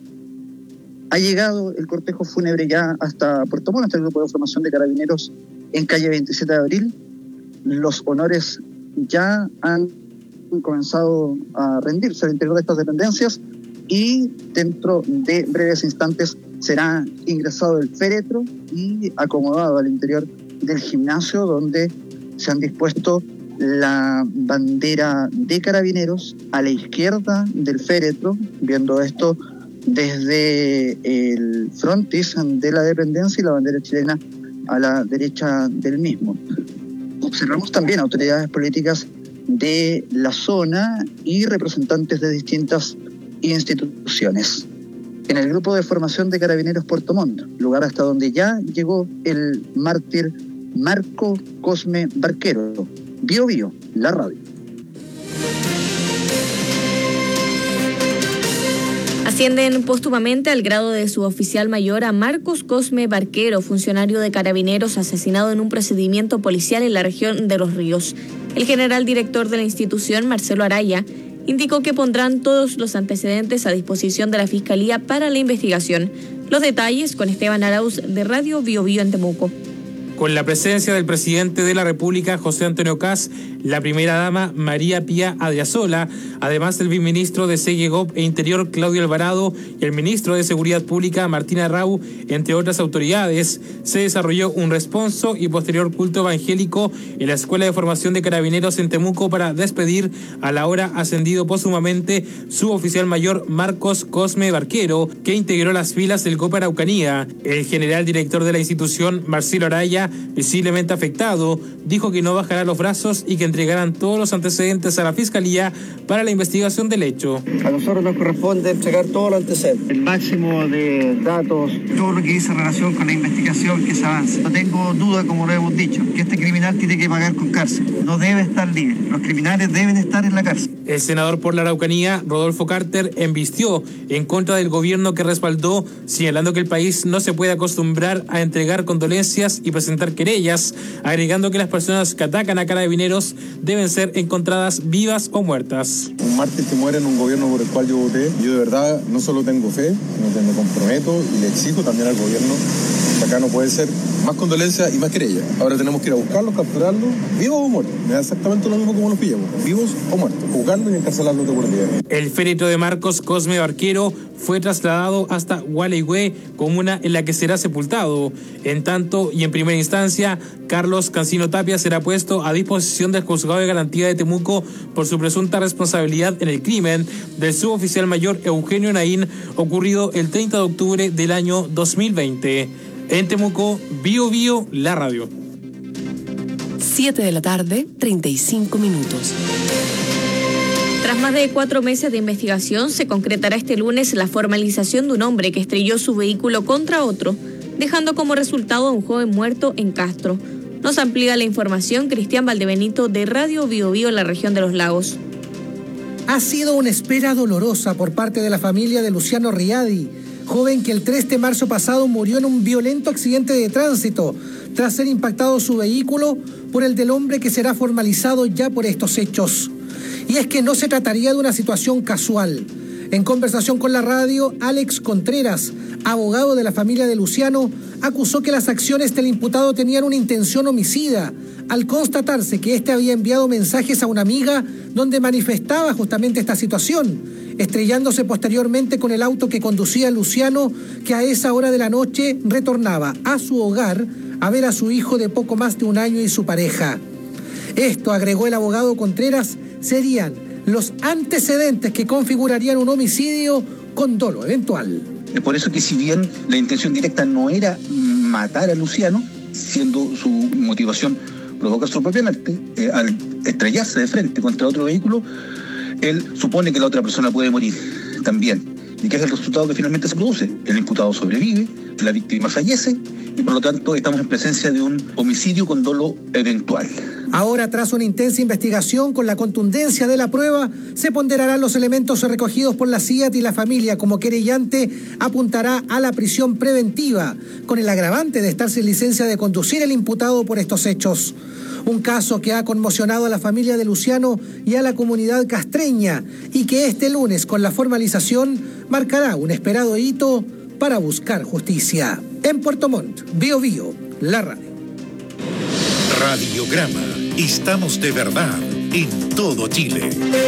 Ha llegado el cortejo fúnebre ya hasta Puerto Montt, hasta el grupo de formación de Carabineros en calle 27 de abril. Los honores ya han comenzado a rendirse al interior de estas dependencias y dentro de breves instantes será ingresado el féretro y acomodado al interior del gimnasio, donde se han dispuesto la bandera de Carabineros a la izquierda del féretro, viendo esto desde el frontis de la dependencia, y la bandera chilena a la derecha del mismo. Observamos también autoridades políticas de la zona y representantes de distintas instituciones. En el grupo de formación de Carabineros Puerto Montt, lugar hasta donde ya llegó el mártir Marco Cosme Barquero. Bio Bio, la radio. Ascienden póstumamente al grado de suboficial mayor a Marcos Cosme Barquero, funcionario de Carabineros asesinado en un procedimiento policial en la región de Los Ríos. El general director de la institución, Marcelo Araya, indicó que pondrán todos los antecedentes a disposición de la Fiscalía para la investigación. Los detalles con Esteban Arauz de Radio Bio Bio en Temuco. Con la presencia del presidente de la República, José Antonio Kast, la primera dama, María Pía Adriasola, además del viceministro de Seguegop e Interior, Claudio Alvarado, y el ministro de Seguridad Pública, Martina Rau, entre otras autoridades, se desarrolló un responso y posterior culto evangélico en la Escuela de Formación de Carabineros en Temuco para despedir al ahora ascendido póstumamente suboficial mayor Marcos Cosme Barquero, que integró las filas del COPA Araucanía. El general director de la institución, Marcelo Araya, visiblemente afectado, dijo que no bajará los brazos y que entregarán todos los antecedentes a la Fiscalía para la investigación del hecho. A nosotros nos corresponde entregar todos los antecedentes, el máximo de datos, todo lo que dice en relación con la investigación que se avance. No tengo duda, como lo hemos dicho, que este criminal tiene que pagar con cárcel, no debe estar libre, los criminales deben estar en la cárcel. El senador por la Araucanía, Rodolfo Carter, embistió en contra del gobierno que respaldó, señalando que el país no se puede acostumbrar a entregar condolencias y presentar querellas, agregando que las personas que atacan a Carabineros deben ser encontradas vivas o muertas. Un mártir que muere en un gobierno por el cual yo voté, yo de verdad no solo tengo fe, sino que me comprometo y le exijo también al gobierno que acá no puede ser más condolencias y más querellas. Ahora tenemos que ir a buscarlos, capturarlos, vivos o muertos. Me da exactamente lo mismo como los pillamos, vivos o muertos, juzgarlos y encarcelarlos de por vida. El féretro de Marcos Cosme Barquero fue trasladado hasta Gualeguay, comuna en la que será sepultado. En tanto, y en primera instancia, Carlos Cancino Tapia será puesto a disposición del Juzgado de Garantía de Temuco por su presunta responsabilidad en el crimen del suboficial mayor Eugenio Naín, ocurrido el 30 de octubre del año 2020. En Temuco, Bio Bio, la radio. 7 de la tarde, 35 minutos. Tras más de 4 meses de investigación, se concretará este lunes la formalización de un hombre que estrelló su vehículo contra otro, dejando como resultado a un joven muerto en Castro. Nos amplía la información Cristian Valdebenito de Radio Bio Bio en la región de Los Lagos. Ha sido una espera dolorosa por parte de la familia de Luciano Riadi, joven que el 3 de marzo pasado murió en un violento accidente de tránsito tras ser impactado su vehículo por el del hombre que será formalizado ya por estos hechos. Y es que no se trataría de una situación casual. En conversación con la radio, Alex Contreras, abogado de la familia de Luciano, acusó que las acciones del imputado tenían una intención homicida, al constatarse que éste había enviado mensajes a una amiga donde manifestaba justamente esta situación, estrellándose posteriormente con el auto que conducía Luciano, que a esa hora de la noche retornaba a su hogar a ver a su hijo de poco más de 1 año y su pareja. Esto, agregó el abogado Contreras, serían los antecedentes que configurarían un homicidio con dolo eventual. Por eso que si bien la intención directa no era matar a Luciano, siendo su motivación provocar su propia muerte, al estrellarse de frente contra otro vehículo, él supone que la otra persona puede morir también. ¿Y qué es el resultado que finalmente se produce? El imputado sobrevive, la víctima fallece y por lo tanto estamos en presencia de un homicidio con dolo eventual. Ahora, tras una intensa investigación con la contundencia de la prueba, se ponderarán los elementos recogidos por la CIAT y la familia. Como querellante apuntará a la prisión preventiva, con el agravante de estar sin licencia de conducir el imputado por estos hechos. Un caso que ha conmocionado a la familia de Luciano y a la comunidad castreña, y que este lunes, con la formalización, marcará un esperado hito para buscar justicia. En Puerto Montt, Bio Bio, la radio. Radiograma. Estamos de verdad en todo Chile.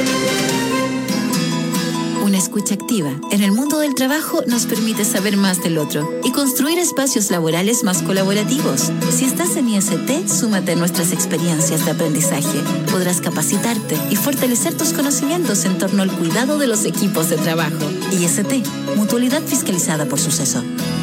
Una escucha activa en el mundo del trabajo nos permite saber más del otro y construir espacios laborales más colaborativos. Si estás en IST, súmate a nuestras experiencias de aprendizaje. Podrás capacitarte y fortalecer tus conocimientos en torno al cuidado de los equipos de trabajo. IST, Mutualidad Fiscalizada por Suceso.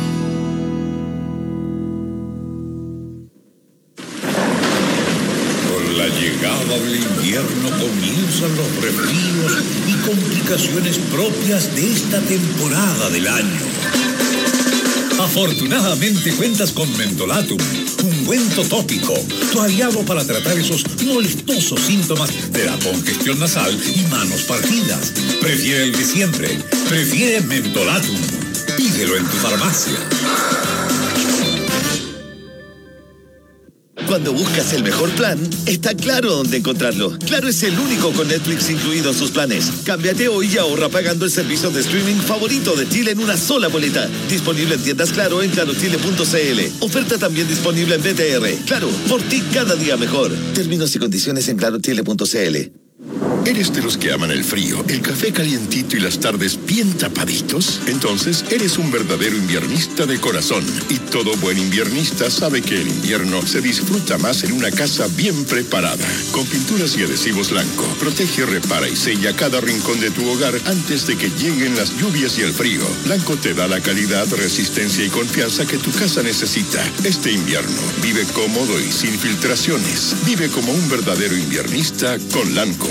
La llegada del invierno comienzan los resfríos y complicaciones propias de esta temporada del año. Afortunadamente cuentas con Mentolatum, ungüento tópico, tu aliado para tratar esos molestosos síntomas de la congestión nasal y manos partidas. Prefiere el de siempre, prefiere Mentolatum. Pídelo en tu farmacia. Cuando buscas el mejor plan, está claro dónde encontrarlo. Claro es el único con Netflix incluido en sus planes. Cámbiate hoy y ahorra pagando el servicio de streaming favorito de Chile en una sola boleta. Disponible en tiendas Claro en clarochile.cl. Oferta también disponible en BTR. Claro, por ti cada día mejor. Términos y condiciones en clarochile.cl. ¿Eres de los que aman el frío, el café calientito y las tardes bien tapaditos? Entonces, eres un verdadero inviernista de corazón. Y todo buen inviernista sabe que el invierno se disfruta más en una casa bien preparada. Con pinturas y adhesivos Lanco, protege, repara y sella cada rincón de tu hogar antes de que lleguen las lluvias y el frío. Lanco te da la calidad, resistencia y confianza que tu casa necesita. Este invierno, vive cómodo y sin filtraciones. Vive como un verdadero inviernista con Lanco.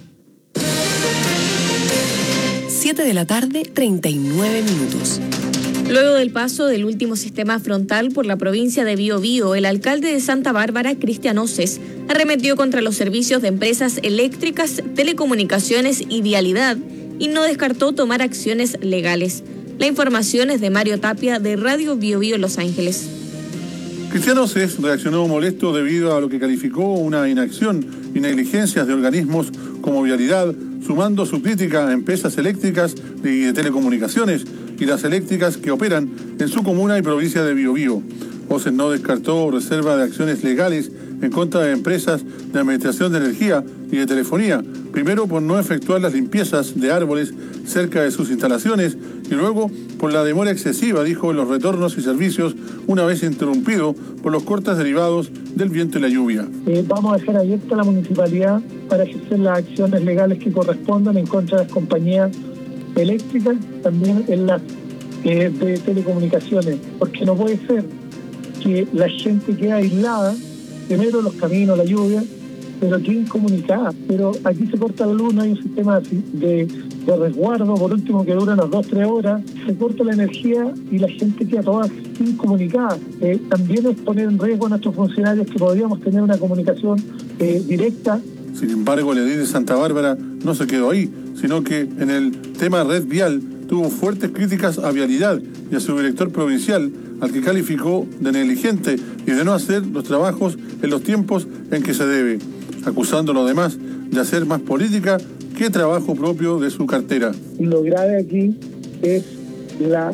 7 de la tarde, 39 minutos. Luego del paso del último sistema frontal por la provincia de Biobío, el alcalde de Santa Bárbara, Cristian Oces, arremetió contra los servicios de empresas eléctricas, telecomunicaciones y vialidad y no descartó tomar acciones legales. La información es de Mario Tapia de Radio Biobío Los Ángeles. Cristian Oces reaccionó molesto debido a lo que calificó una inacción y negligencias de organismos como Vialidad, sumando su crítica a empresas eléctricas y de telecomunicaciones y las eléctricas que operan en su comuna y provincia de Biobío. Oces no descartó reserva de acciones legales en contra de empresas de administración de energía y de telefonía, primero por no efectuar las limpiezas de árboles cerca de sus instalaciones y luego por la demora excesiva, dijo, en los retornos y servicios una vez interrumpido por los cortes derivados del viento y la lluvia. Vamos a dejar abierta la municipalidad para ejercer las acciones legales que correspondan en contra de las compañías eléctricas, también en las de telecomunicaciones, porque no puede ser que la gente quede aislada, primero los caminos, la lluvia, pero quede incomunicada. Pero aquí se corta la luz, no hay un sistema de resguardo, por último, que dura unas 2-3 horas, se corta la energía y la gente queda toda incomunicada. También es poner en riesgo a nuestros funcionarios que podríamos tener una comunicación directa. Sin embargo, el edil de Santa Bárbara no se quedó ahí, sino que en el tema red vial tuvo fuertes críticas a Vialidad y a su director provincial, al que calificó de negligente y de no hacer los trabajos en los tiempos en que se debe, acusándolo además de hacer más política que trabajo propio de su cartera. Y lo grave aquí es la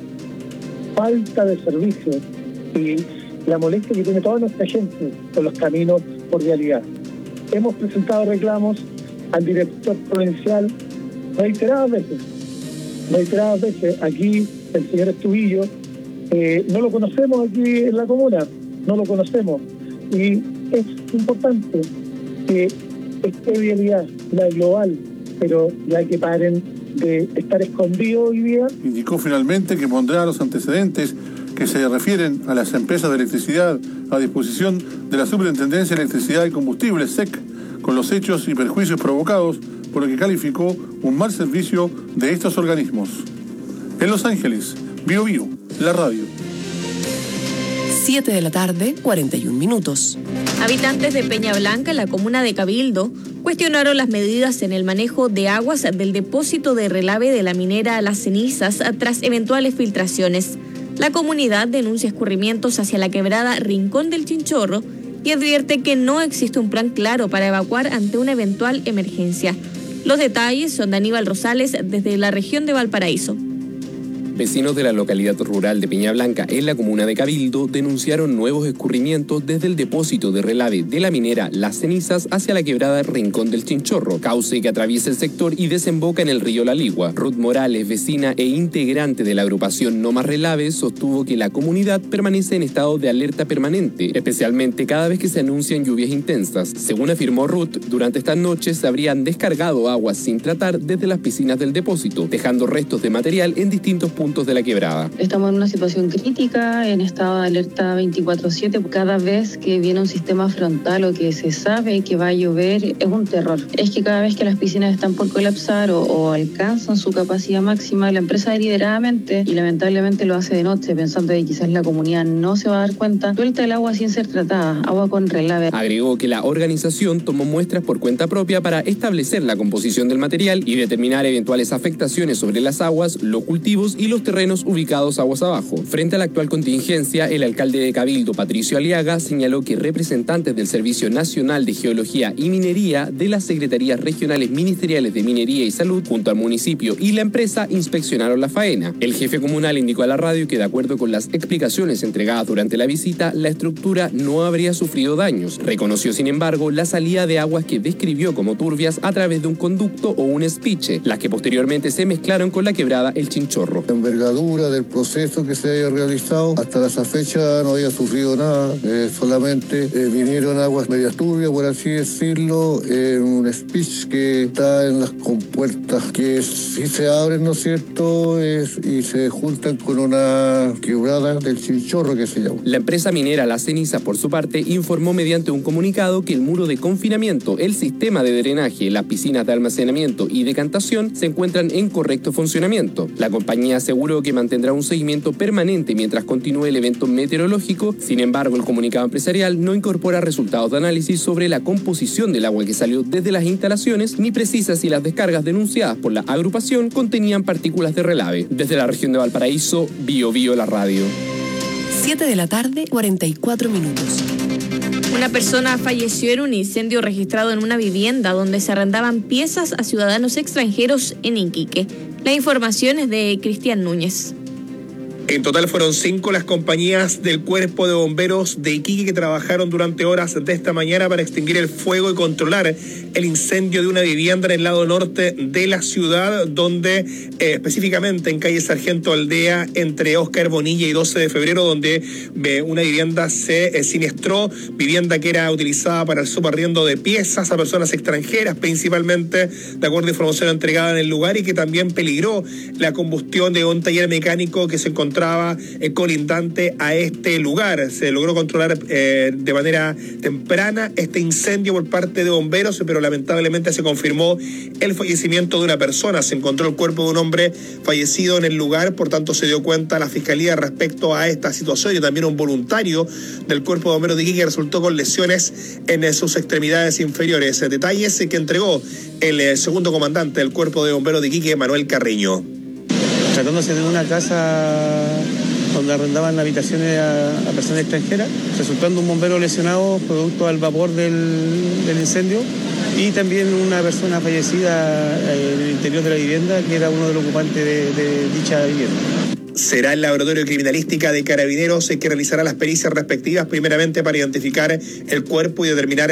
falta de servicio y la molestia que tiene toda nuestra gente con los caminos por Vialidad. Hemos presentado reclamos al director provincial reiteradas veces. Aquí el señor Estubillo, no lo conocemos aquí en la comuna, no lo conocemos. Y es importante que esté Vialidad, la global, pero ya que paren de estar escondidos hoy día. Indicó finalmente que pondrá los antecedentes que se refieren a las empresas de electricidad a disposición de la Superintendencia de Electricidad y Combustibles, SEC, con los hechos y perjuicios provocados por lo que calificó un mal servicio de estos organismos. En Los Ángeles, Biobío, la radio. 7 de la tarde, 41 minutos. Habitantes de Peña Blanca, en la comuna de Cabildo, cuestionaron las medidas en el manejo de aguas del depósito de relave de la minera Las Cenizas tras eventuales filtraciones. La comunidad denuncia escurrimientos hacia la quebrada Rincón del Chinchorro y advierte que no existe un plan claro para evacuar ante una eventual emergencia. Los detalles son de Aníbal Rosales desde la región de Valparaíso. Vecinos de la localidad rural de Peña Blanca, en la comuna de Cabildo, denunciaron nuevos escurrimientos desde el depósito de relave de la minera Las Cenizas hacia la quebrada Rincón del Chinchorro, cauce que atraviesa el sector y desemboca en el río La Ligua. Ruth Morales, vecina e integrante de la agrupación No Más Relave, sostuvo que la comunidad permanece en estado de alerta permanente, especialmente cada vez que se anuncian lluvias intensas. Según afirmó Ruth, durante estas noches se habrían descargado aguas sin tratar desde las piscinas del depósito, dejando restos de material en distintos puntos de la quebrada. Estamos en una situación crítica, en estado de alerta 24/7. Cada vez que viene un sistema frontal o que se sabe que va a llover, es un terror. Es que cada vez que las piscinas están por colapsar o alcanzan su capacidad máxima, la empresa deliberadamente y lamentablemente lo hace de noche, pensando que quizás la comunidad no se va a dar cuenta, suelta el agua sin ser tratada, agua con relave. Agregó que la organización tomó muestras por cuenta propia para establecer la composición del material y determinar eventuales afectaciones sobre las aguas, los cultivos y los terrenos ubicados aguas abajo. Frente a la actual contingencia, el alcalde de Cabildo, Patricio Aliaga, señaló que representantes del Servicio Nacional de Geología y Minería, de las Secretarías Regionales Ministeriales de Minería y Salud, junto al municipio y la empresa, inspeccionaron la faena. El jefe comunal indicó a la radio que, de acuerdo con las explicaciones entregadas durante la visita, la estructura no habría sufrido daños. Reconoció, sin embargo, la salida de aguas que describió como turbias a través de un conducto o un espiche, las que posteriormente se mezclaron con la quebrada El Chinchorro. La envergadura del proceso que se haya realizado, hasta esa fecha no había sufrido nada, solamente vinieron aguas medias turbias, por así decirlo, en un espiche que está en las compuertas, que si se abren, ¿no es cierto?, y se juntan con una quebrada del Chinchorro, que se llama. La empresa minera La Ceniza, por su parte, informó mediante un comunicado que el muro de confinamiento, el sistema de drenaje, las piscinas de almacenamiento y decantación se encuentran en correcto funcionamiento. La compañía aseguró que mantendrá un seguimiento permanente mientras continúe el evento meteorológico. Sin embargo, el comunicado empresarial no incorpora resultados de análisis sobre la composición del agua que salió desde las instalaciones, ni precisa si las descargas denunciadas por la agrupación contenían partículas de relave. Desde la región de Valparaíso, BioBio la radio. 7 de la tarde, 44 minutos. Una persona falleció en un incendio registrado en una vivienda donde se arrendaban piezas a ciudadanos extranjeros en Iquique. La información es de Cristian Núñez. En total fueron 5 las compañías del Cuerpo de Bomberos de Iquique que trabajaron durante horas de esta mañana para extinguir el fuego y controlar el incendio de una vivienda en el lado norte de la ciudad, donde específicamente en calle Sargento Aldea, entre Óscar Bonilla y 12 de febrero, donde una vivienda se siniestró, vivienda que era utilizada para el subarriendo de piezas a personas extranjeras, principalmente, de acuerdo a información entregada en el lugar, y que también peligró la combustión de un taller mecánico que se encontraba colindante a este lugar. Se logró controlar de manera temprana este incendio por parte de bomberos, pero lamentablemente se confirmó el fallecimiento de una persona. Se encontró el cuerpo de un hombre fallecido en el lugar, por tanto se dio cuenta la Fiscalía respecto a esta situación, y también un voluntario del Cuerpo de Bomberos de Iquique resultó con lesiones en sus extremidades inferiores. Detalles que entregó el segundo comandante del Cuerpo de Bomberos de Iquique, Manuel Carreño. Tratándose de una casa donde arrendaban habitaciones a personas extranjeras, resultando un bombero lesionado producto al vapor del incendio, y también una persona fallecida en el interior de la vivienda, que era uno de los ocupantes de dicha vivienda. Será el Laboratorio de Criminalística de Carabineros que realizará las pericias respectivas, primeramente para identificar el cuerpo y determinar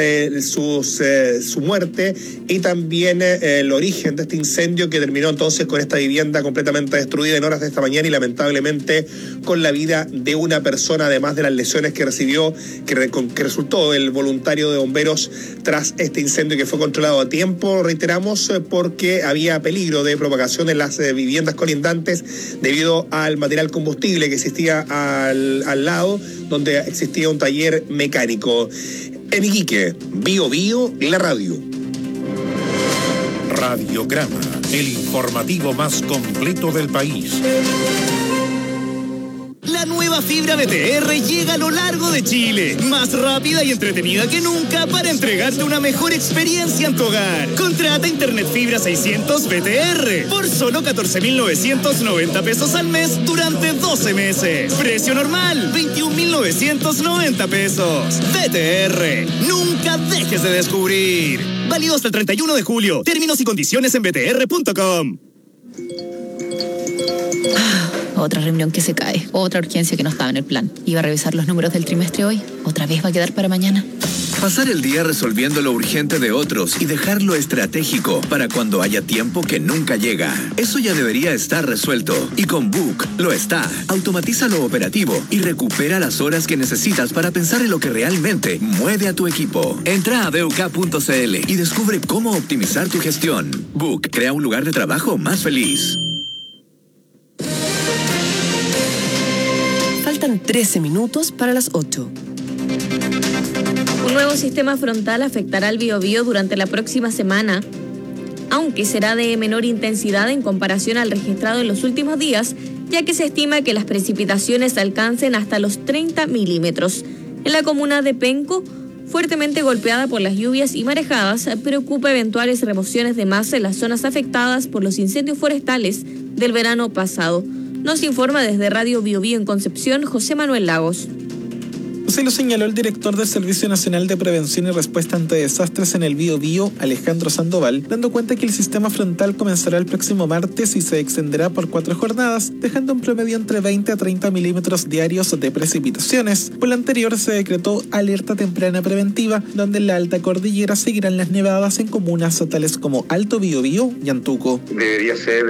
su muerte, y también el origen de este incendio que terminó entonces con esta vivienda completamente destruida en horas de esta mañana, y lamentablemente con la vida de una persona, además de las lesiones que recibió, que resultó el voluntario de bomberos tras este incendio, que fue controlado a tiempo, reiteramos, porque había peligro de propagación en las viviendas colindantes debido al material combustible que existía al lado, donde existía un taller mecánico. En Iquique, BioBio, la radio. Radiograma, el informativo más completo del país. La nueva fibra BTR llega a lo largo de Chile, más rápida y entretenida que nunca para entregarte una mejor experiencia en tu hogar. Contrata Internet Fibra 600 BTR por solo 14.990 pesos al mes durante 12 meses. Precio normal, 21.990 pesos. BTR, nunca dejes de descubrir. Válido hasta el 31 de julio. Términos y condiciones en btr.com. Otra reunión que se cae, otra urgencia que no estaba en el plan. Iba a revisar los números del trimestre hoy, otra vez va a quedar para mañana. Pasar el día resolviendo lo urgente de otros y dejar lo estratégico para cuando haya tiempo que nunca llega. Eso ya debería estar resuelto. Y con Book lo está. Automatiza lo operativo y recupera las horas que necesitas para pensar en lo que realmente mueve a tu equipo. Entra a BUK.cl y descubre cómo optimizar tu gestión. Book crea un lugar de trabajo más feliz. Faltan 13 minutos para las 8. Un nuevo sistema frontal afectará al BioBio durante la próxima semana, aunque será de menor intensidad en comparación al registrado en los últimos días, ya que se estima que las precipitaciones alcancen hasta los 30 milímetros. En la comuna de Penco, fuertemente golpeada por las lluvias y marejadas, preocupa eventuales remociones de masa en las zonas afectadas por los incendios forestales del verano pasado. Nos informa desde Radio Biobío en Concepción, José Manuel Lagos. Así lo señaló el director del Servicio Nacional de Prevención y Respuesta ante Desastres en el Biobío, Alejandro Sandoval, dando cuenta que el sistema frontal comenzará el próximo martes y se extenderá por 4 jornadas, dejando un promedio entre 20 a 30 milímetros diarios de precipitaciones. Por lo anterior se decretó alerta temprana preventiva, donde en la alta cordillera seguirán las nevadas en comunas tales como Alto Biobío y Antuco. Debería ser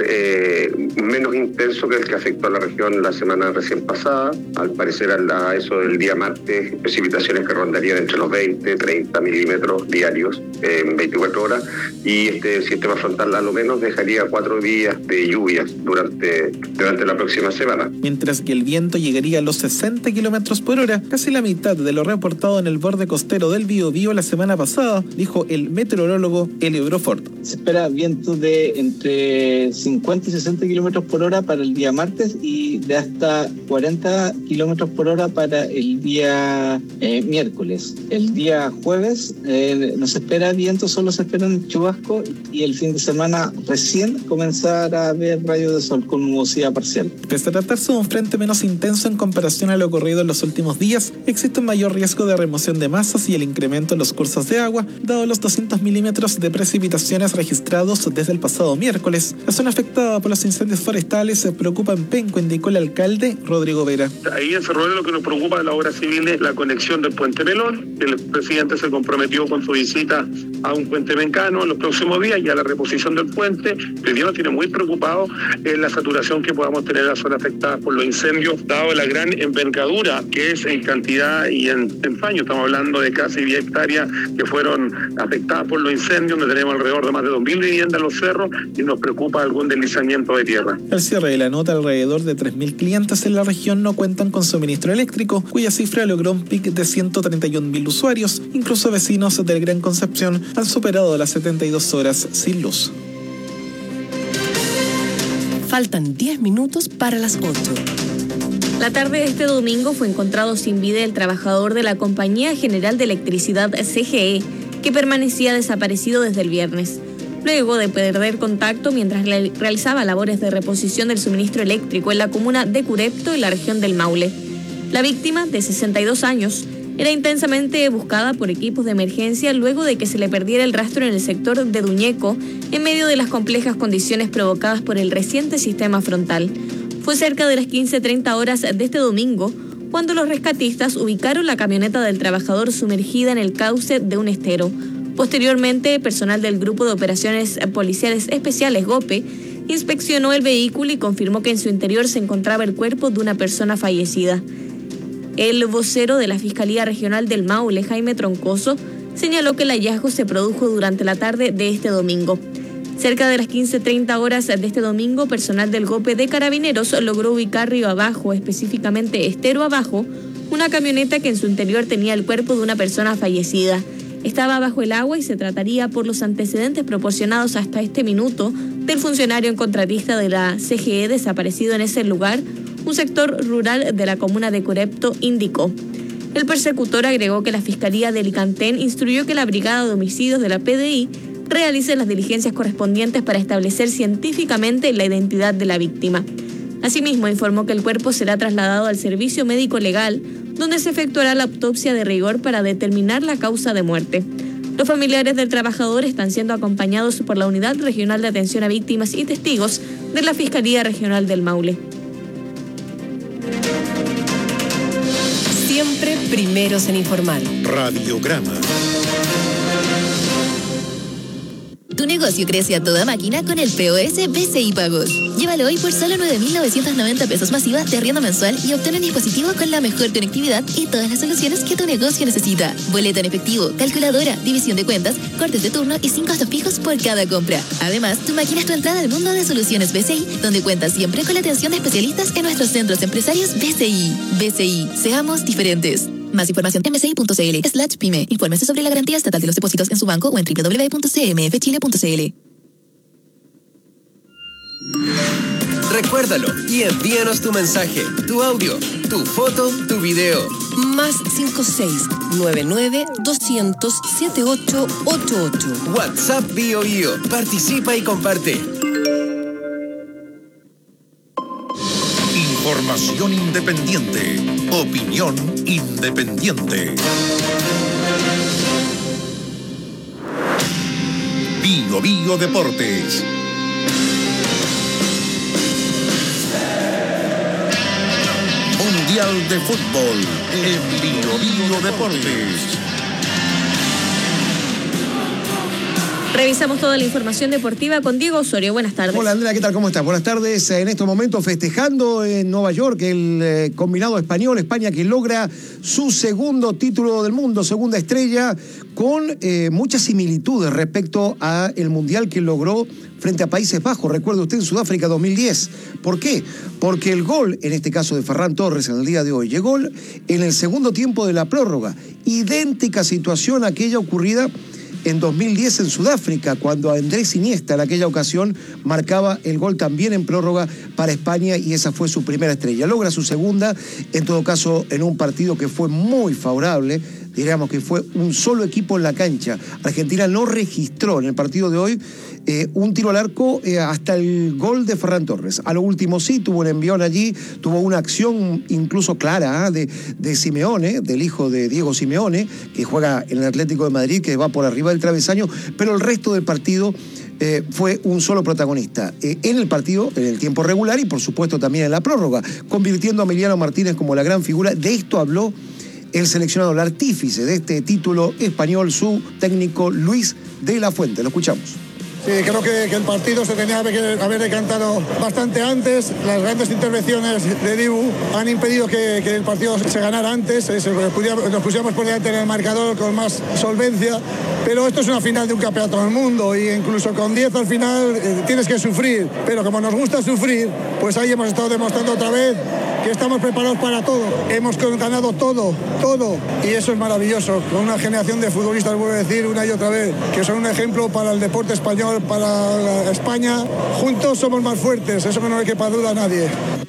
menos intenso que el que afectó a la región la semana recién pasada. Al parecer a eso del día martes, precipitaciones que rondarían entre los 20 y 30 milímetros diarios en 24 horas, y este sistema frontal a lo menos dejaría 4 días de lluvias durante la próxima semana. Mientras que el viento llegaría a los 60 kilómetros por hora, casi la mitad de lo reportado en el borde costero del Biobío la semana pasada, dijo el meteorólogo Elio Brofort. Se espera vientos de entre 50 y 60 kilómetros por hora para el día martes y de hasta 40 kilómetros por hora para el día miércoles. El día jueves no se espera viento, solo se esperan chubascos, y el fin de semana recién comenzar a ver rayos de sol con nubosidad parcial. Pese a tratarse de un frente menos intenso en comparación a lo ocurrido en los últimos días, existe un mayor riesgo de remoción de masas y el incremento en los cursos de agua, dado los 200 milímetros de precipitaciones registrados desde el pasado miércoles. La zona afectada por los incendios forestales se preocupa en Penco, indicó el alcalde Rodrigo Vera. Ahí en Cerro lo que nos preocupa de la obra civil es la conexión del puente Melón. El presidente se comprometió con su visita a un puente mencano en los próximos días y a la reposición del puente. El día nos tiene muy preocupados la saturación que podamos tener en la zona afectada por los incendios, dado la gran envergadura que es en cantidad y en paño. Estamos hablando de casi 10 hectáreas que fueron afectadas por los incendios, donde tenemos alrededor de más de 2.000 viviendas en los cerros, y nos preocupa algún deslizamiento de tierra. Al cierre de la nota, alrededor de 3.000 clientes en la región no cuentan con suministro eléctrico, cuya cifra logró un pic de 131.000 usuarios. Incluso vecinos del Gran Concepción han superado las 72 horas sin luz. Faltan 10 minutos para las 8. La tarde de este domingo fue encontrado sin vida el trabajador de la Compañía General de Electricidad CGE, que permanecía desaparecido desde el viernes, luego de perder contacto mientras realizaba labores de reposición del suministro eléctrico en la comuna de Curepto, en la región del Maule. La víctima, de 62 años, era intensamente buscada por equipos de emergencia luego de que se le perdiera el rastro en el sector de Duñeco en medio de las complejas condiciones provocadas por el reciente sistema frontal. Fue cerca de las 15:30 horas de este domingo cuando los rescatistas ubicaron la camioneta del trabajador sumergida en el cauce de un estero. Posteriormente, personal del Grupo de Operaciones Policiales Especiales, GOPE, inspeccionó el vehículo y confirmó que en su interior se encontraba el cuerpo de una persona fallecida. El vocero de la Fiscalía Regional del Maule, Jaime Troncoso, señaló que el hallazgo se produjo durante la tarde de este domingo. Cerca de las 15:30 horas de este domingo, personal del GOPE de Carabineros logró ubicar río abajo, específicamente estero abajo, una camioneta que en su interior tenía el cuerpo de una persona fallecida. Estaba bajo el agua y se trataría, por los antecedentes proporcionados hasta este minuto, del funcionario en contratista de la CGE desaparecido en ese lugar, un sector rural de la comuna de Curepto, indicó. El persecutor agregó que la Fiscalía de Alicantén instruyó que la Brigada de Homicidios de la PDI realice las diligencias correspondientes para establecer científicamente la identidad de la víctima. Asimismo, informó que el cuerpo será trasladado al servicio médico legal, donde se efectuará la autopsia de rigor para determinar la causa de muerte. Los familiares del trabajador están siendo acompañados por la Unidad Regional de Atención a Víctimas y Testigos de la Fiscalía Regional del Maule. Siempre primeros en informar. Radiograma. Tu negocio crece a toda máquina con el POS BCI Pagos. Llévalo hoy por solo 9.990 pesos masiva de arriendo mensual y obtén un dispositivo con la mejor conectividad y todas las soluciones que tu negocio necesita. Boleto en efectivo, calculadora, división de cuentas, cortes de turno y sin costos fijos por cada compra. Además, tu máquina es tu entrada al mundo de soluciones BCI, donde cuentas siempre con la atención de especialistas en nuestros centros empresarios BCI. BCI, seamos diferentes. Más información en bci.cl/pyme. Infórmese sobre la garantía estatal de los depósitos en su banco o en www.cmfchile.cl. Recuérdalo y envíanos tu mensaje, tu audio, tu foto, tu video. Más 56-99-200-7888. WhatsApp Biobío. Participa y comparte. Información independiente. Opinión independiente. Bio Bio Deportes. Mundial de Fútbol en Bio Bio Deportes. Revisamos toda la información deportiva con Diego Osorio. Buenas tardes. Hola Andrea, ¿qué tal? ¿Cómo estás? Buenas tardes. En estos momentos festejando en Nueva York el combinado español, España, que logra su segundo título del mundo, segunda estrella, con muchas similitudes respecto al Mundial que logró frente a Países Bajos. Recuerde usted en Sudáfrica 2010. ¿Por qué? Porque el gol, en este caso de Ferran Torres en el día de hoy, llegó en el segundo tiempo de la prórroga. Idéntica situación a aquella ocurrida en 2010 en Sudáfrica, cuando Andrés Iniesta en aquella ocasión marcaba el gol también en prórroga para España, y esa fue su primera estrella. Logra su segunda, en todo caso en un partido que fue muy favorable. Diríamos que fue un solo equipo en la cancha. Argentina no registró en el partido de hoy un tiro al arco hasta el gol de Ferran Torres. A lo último sí, tuvo un envión allí, tuvo una acción incluso clara de Simeone, del hijo de Diego Simeone, que juega en el Atlético de Madrid, que va por arriba del travesaño, pero el resto del partido fue un solo protagonista en el partido, en el tiempo regular y por supuesto también en la prórroga, convirtiendo a Emiliano Martínez como la gran figura. De esto habló el seleccionado, el artífice de este título español, su técnico Luis de la Fuente. Lo escuchamos. Sí, creo que el partido se tenía que haber decantado bastante antes. Las grandes intervenciones de Dibu han impedido que el partido se ganara antes. Nos pusiéramos por delante en el marcador con más solvencia. Pero esto es una final de un campeonato del mundo, y incluso con 10 al final tienes que sufrir. Pero como nos gusta sufrir, pues ahí hemos estado demostrando otra vez que estamos preparados para todo. Hemos ganado todo. Y eso es maravilloso. Con una generación de futbolistas, vuelvo a decir una y otra vez, que son un ejemplo para el deporte español, para España. Juntos somos más fuertes, eso no le quepa duda a nadie.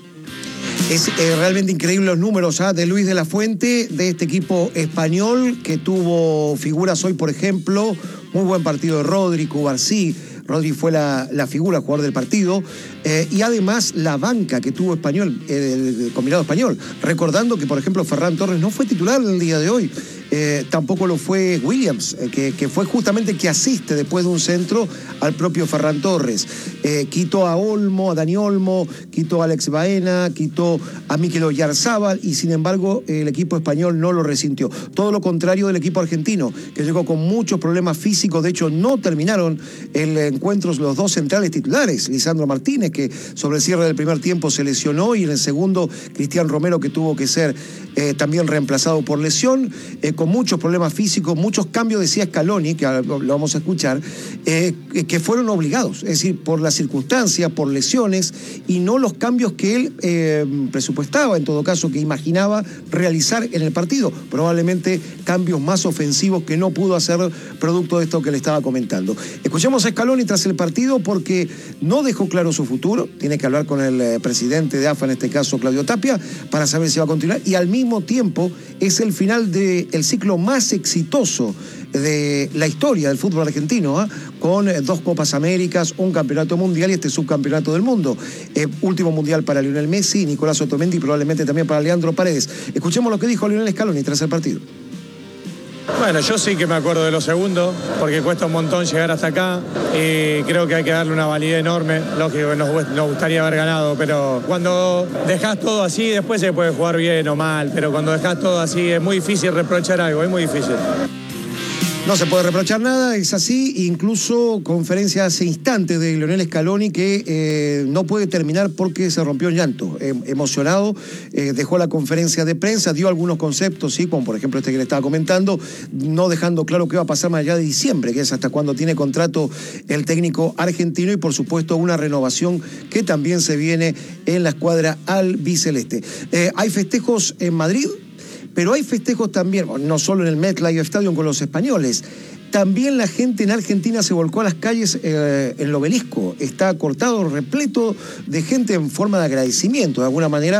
Es realmente increíble los números de Luis de la Fuente, de este equipo español, que tuvo figuras hoy, por ejemplo, muy buen partido de Rodri, Cubarsí. Rodri fue la figura, jugador del partido, y además la banca que tuvo Español, el combinado español, recordando que, por ejemplo, Ferran Torres no fue titular el día de hoy. Tampoco lo fue Williams, que fue justamente el que asiste después de un centro al propio Ferran Torres. Quitó a Olmo, a Dani Olmo, quitó a Alex Baena, quitó a Mikel Oyarzábal, y sin embargo el equipo español no lo resintió. Todo lo contrario del equipo argentino, que llegó con muchos problemas físicos. De hecho, no terminaron el encuentro los dos centrales titulares. Lisandro Martínez, que sobre el cierre del primer tiempo se lesionó, y en el segundo Cristian Romero, que tuvo que ser también reemplazado por lesión, con muchos problemas físicos, muchos cambios, decía Scaloni, que lo vamos a escuchar, que fueron obligados, es decir, por las circunstancias, por lesiones, y no los cambios que él presupuestaba, en todo caso, que imaginaba realizar en el partido. Probablemente cambios más ofensivos que no pudo hacer producto de esto que le estaba comentando. Escuchamos a Scaloni tras el partido, porque no dejó claro su futuro. Tiene que hablar con el presidente de AFA, en este caso Claudio Tapia, para saber si va a continuar, y al mismo tiempo es el final del ciclo más exitoso de la historia del fútbol argentino, con 2 Copas Américas, un campeonato mundial y este subcampeonato del mundo. Último mundial para Lionel Messi, Nicolás Otamendi, y probablemente también para Leandro Paredes. Escuchemos lo que dijo Lionel Scaloni tras el partido. Bueno, yo sí que me acuerdo de lo segundo, porque cuesta un montón llegar hasta acá, y creo que hay que darle una validez enorme. Lógico, nos gustaría haber ganado, pero cuando dejas todo así, después se puede jugar bien o mal, pero cuando dejas todo así es muy difícil reprochar algo, es muy difícil. No se puede reprochar nada, es así. Incluso conferencia hace instantes de Lionel Scaloni, que no puede terminar porque se rompió en llanto. Emocionado, dejó la conferencia de prensa, dio algunos conceptos, sí, como por ejemplo este que le estaba comentando, no dejando claro qué va a pasar más allá de diciembre, que es hasta cuando tiene contrato el técnico argentino, y por supuesto una renovación que también se viene en la escuadra albiceleste. Hay festejos en Madrid, pero hay festejos también, no solo en el MetLife Stadium con los españoles. También la gente en Argentina se volcó a las calles en el Obelisco. Está cortado, repleto de gente en forma de agradecimiento, de alguna manera,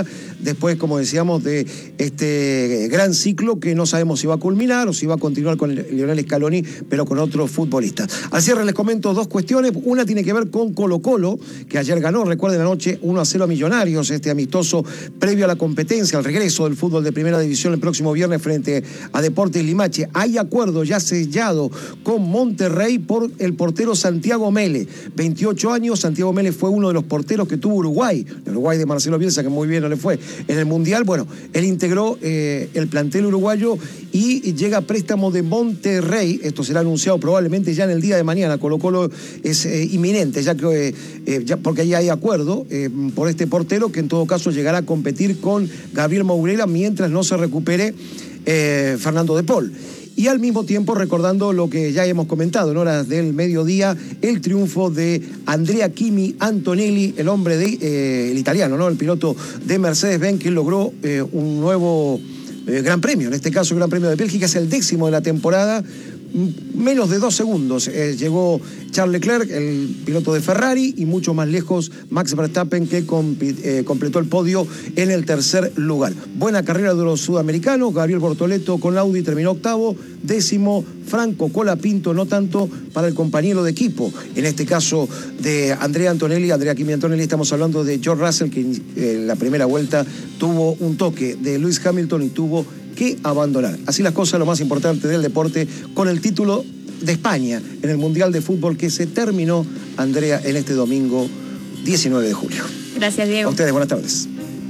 después, como decíamos, de este gran ciclo que no sabemos si va a culminar o si va a continuar con Lionel Scaloni, pero con otros futbolistas. Al cierre les comento dos cuestiones. Una tiene que ver con Colo-Colo, que ayer ganó, recuerden, anoche 1-0 a Millonarios, este amistoso previo a la competencia, al regreso del fútbol de primera división el próximo viernes frente a Deportes Limache. Hay acuerdo ya sellado con Monterrey por el portero Santiago Mele. 28 años, Santiago Mele fue uno de los porteros que tuvo Uruguay, el Uruguay de Marcelo Bielsa, que muy bien no le fue en el Mundial. Bueno, él integró el plantel uruguayo y llega a préstamo de Monterrey. Esto será anunciado probablemente ya en el día de mañana. Colo-Colo es inminente, ya que porque ahí hay acuerdo por este portero, que en todo caso llegará a competir con Gabriel Mourera mientras no se recupere Fernando de Paul. Y al mismo tiempo recordando lo que ya hemos comentado en horas del mediodía, el triunfo de Andrea Kimi Antonelli, el hombre el italiano, ¿no? El piloto de Mercedes-Benz, que logró un nuevo gran premio, en este caso el Gran Premio de Bélgica, es el 10º de la temporada. Menos de 2 segundos llegó Charles Leclerc, el piloto de Ferrari, y mucho más lejos Max Verstappen, que completó el podio en el tercer lugar. Buena carrera de los sudamericanos. Gabriel Bortoleto con Audi terminó 8º, 10º Franco Colapinto, no tanto para el compañero de equipo, en este caso de Andrea Kimi Antonelli. Estamos hablando de George Russell, que en la primera vuelta tuvo un toque de Lewis Hamilton y tuvo que abandonar. Así las cosas, lo más importante del deporte, con el título de España en el Mundial de Fútbol que se terminó, Andrea, en este domingo 19 de julio. Gracias, Diego. A ustedes, buenas tardes.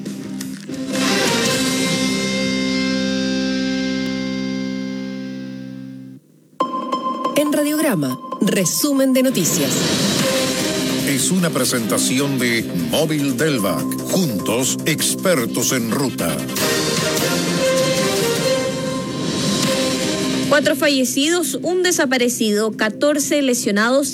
En Radiograma, resumen de noticias. Es una presentación de Móvil Delvac. Juntos, expertos en ruta. 4 fallecidos, un desaparecido, 14 lesionados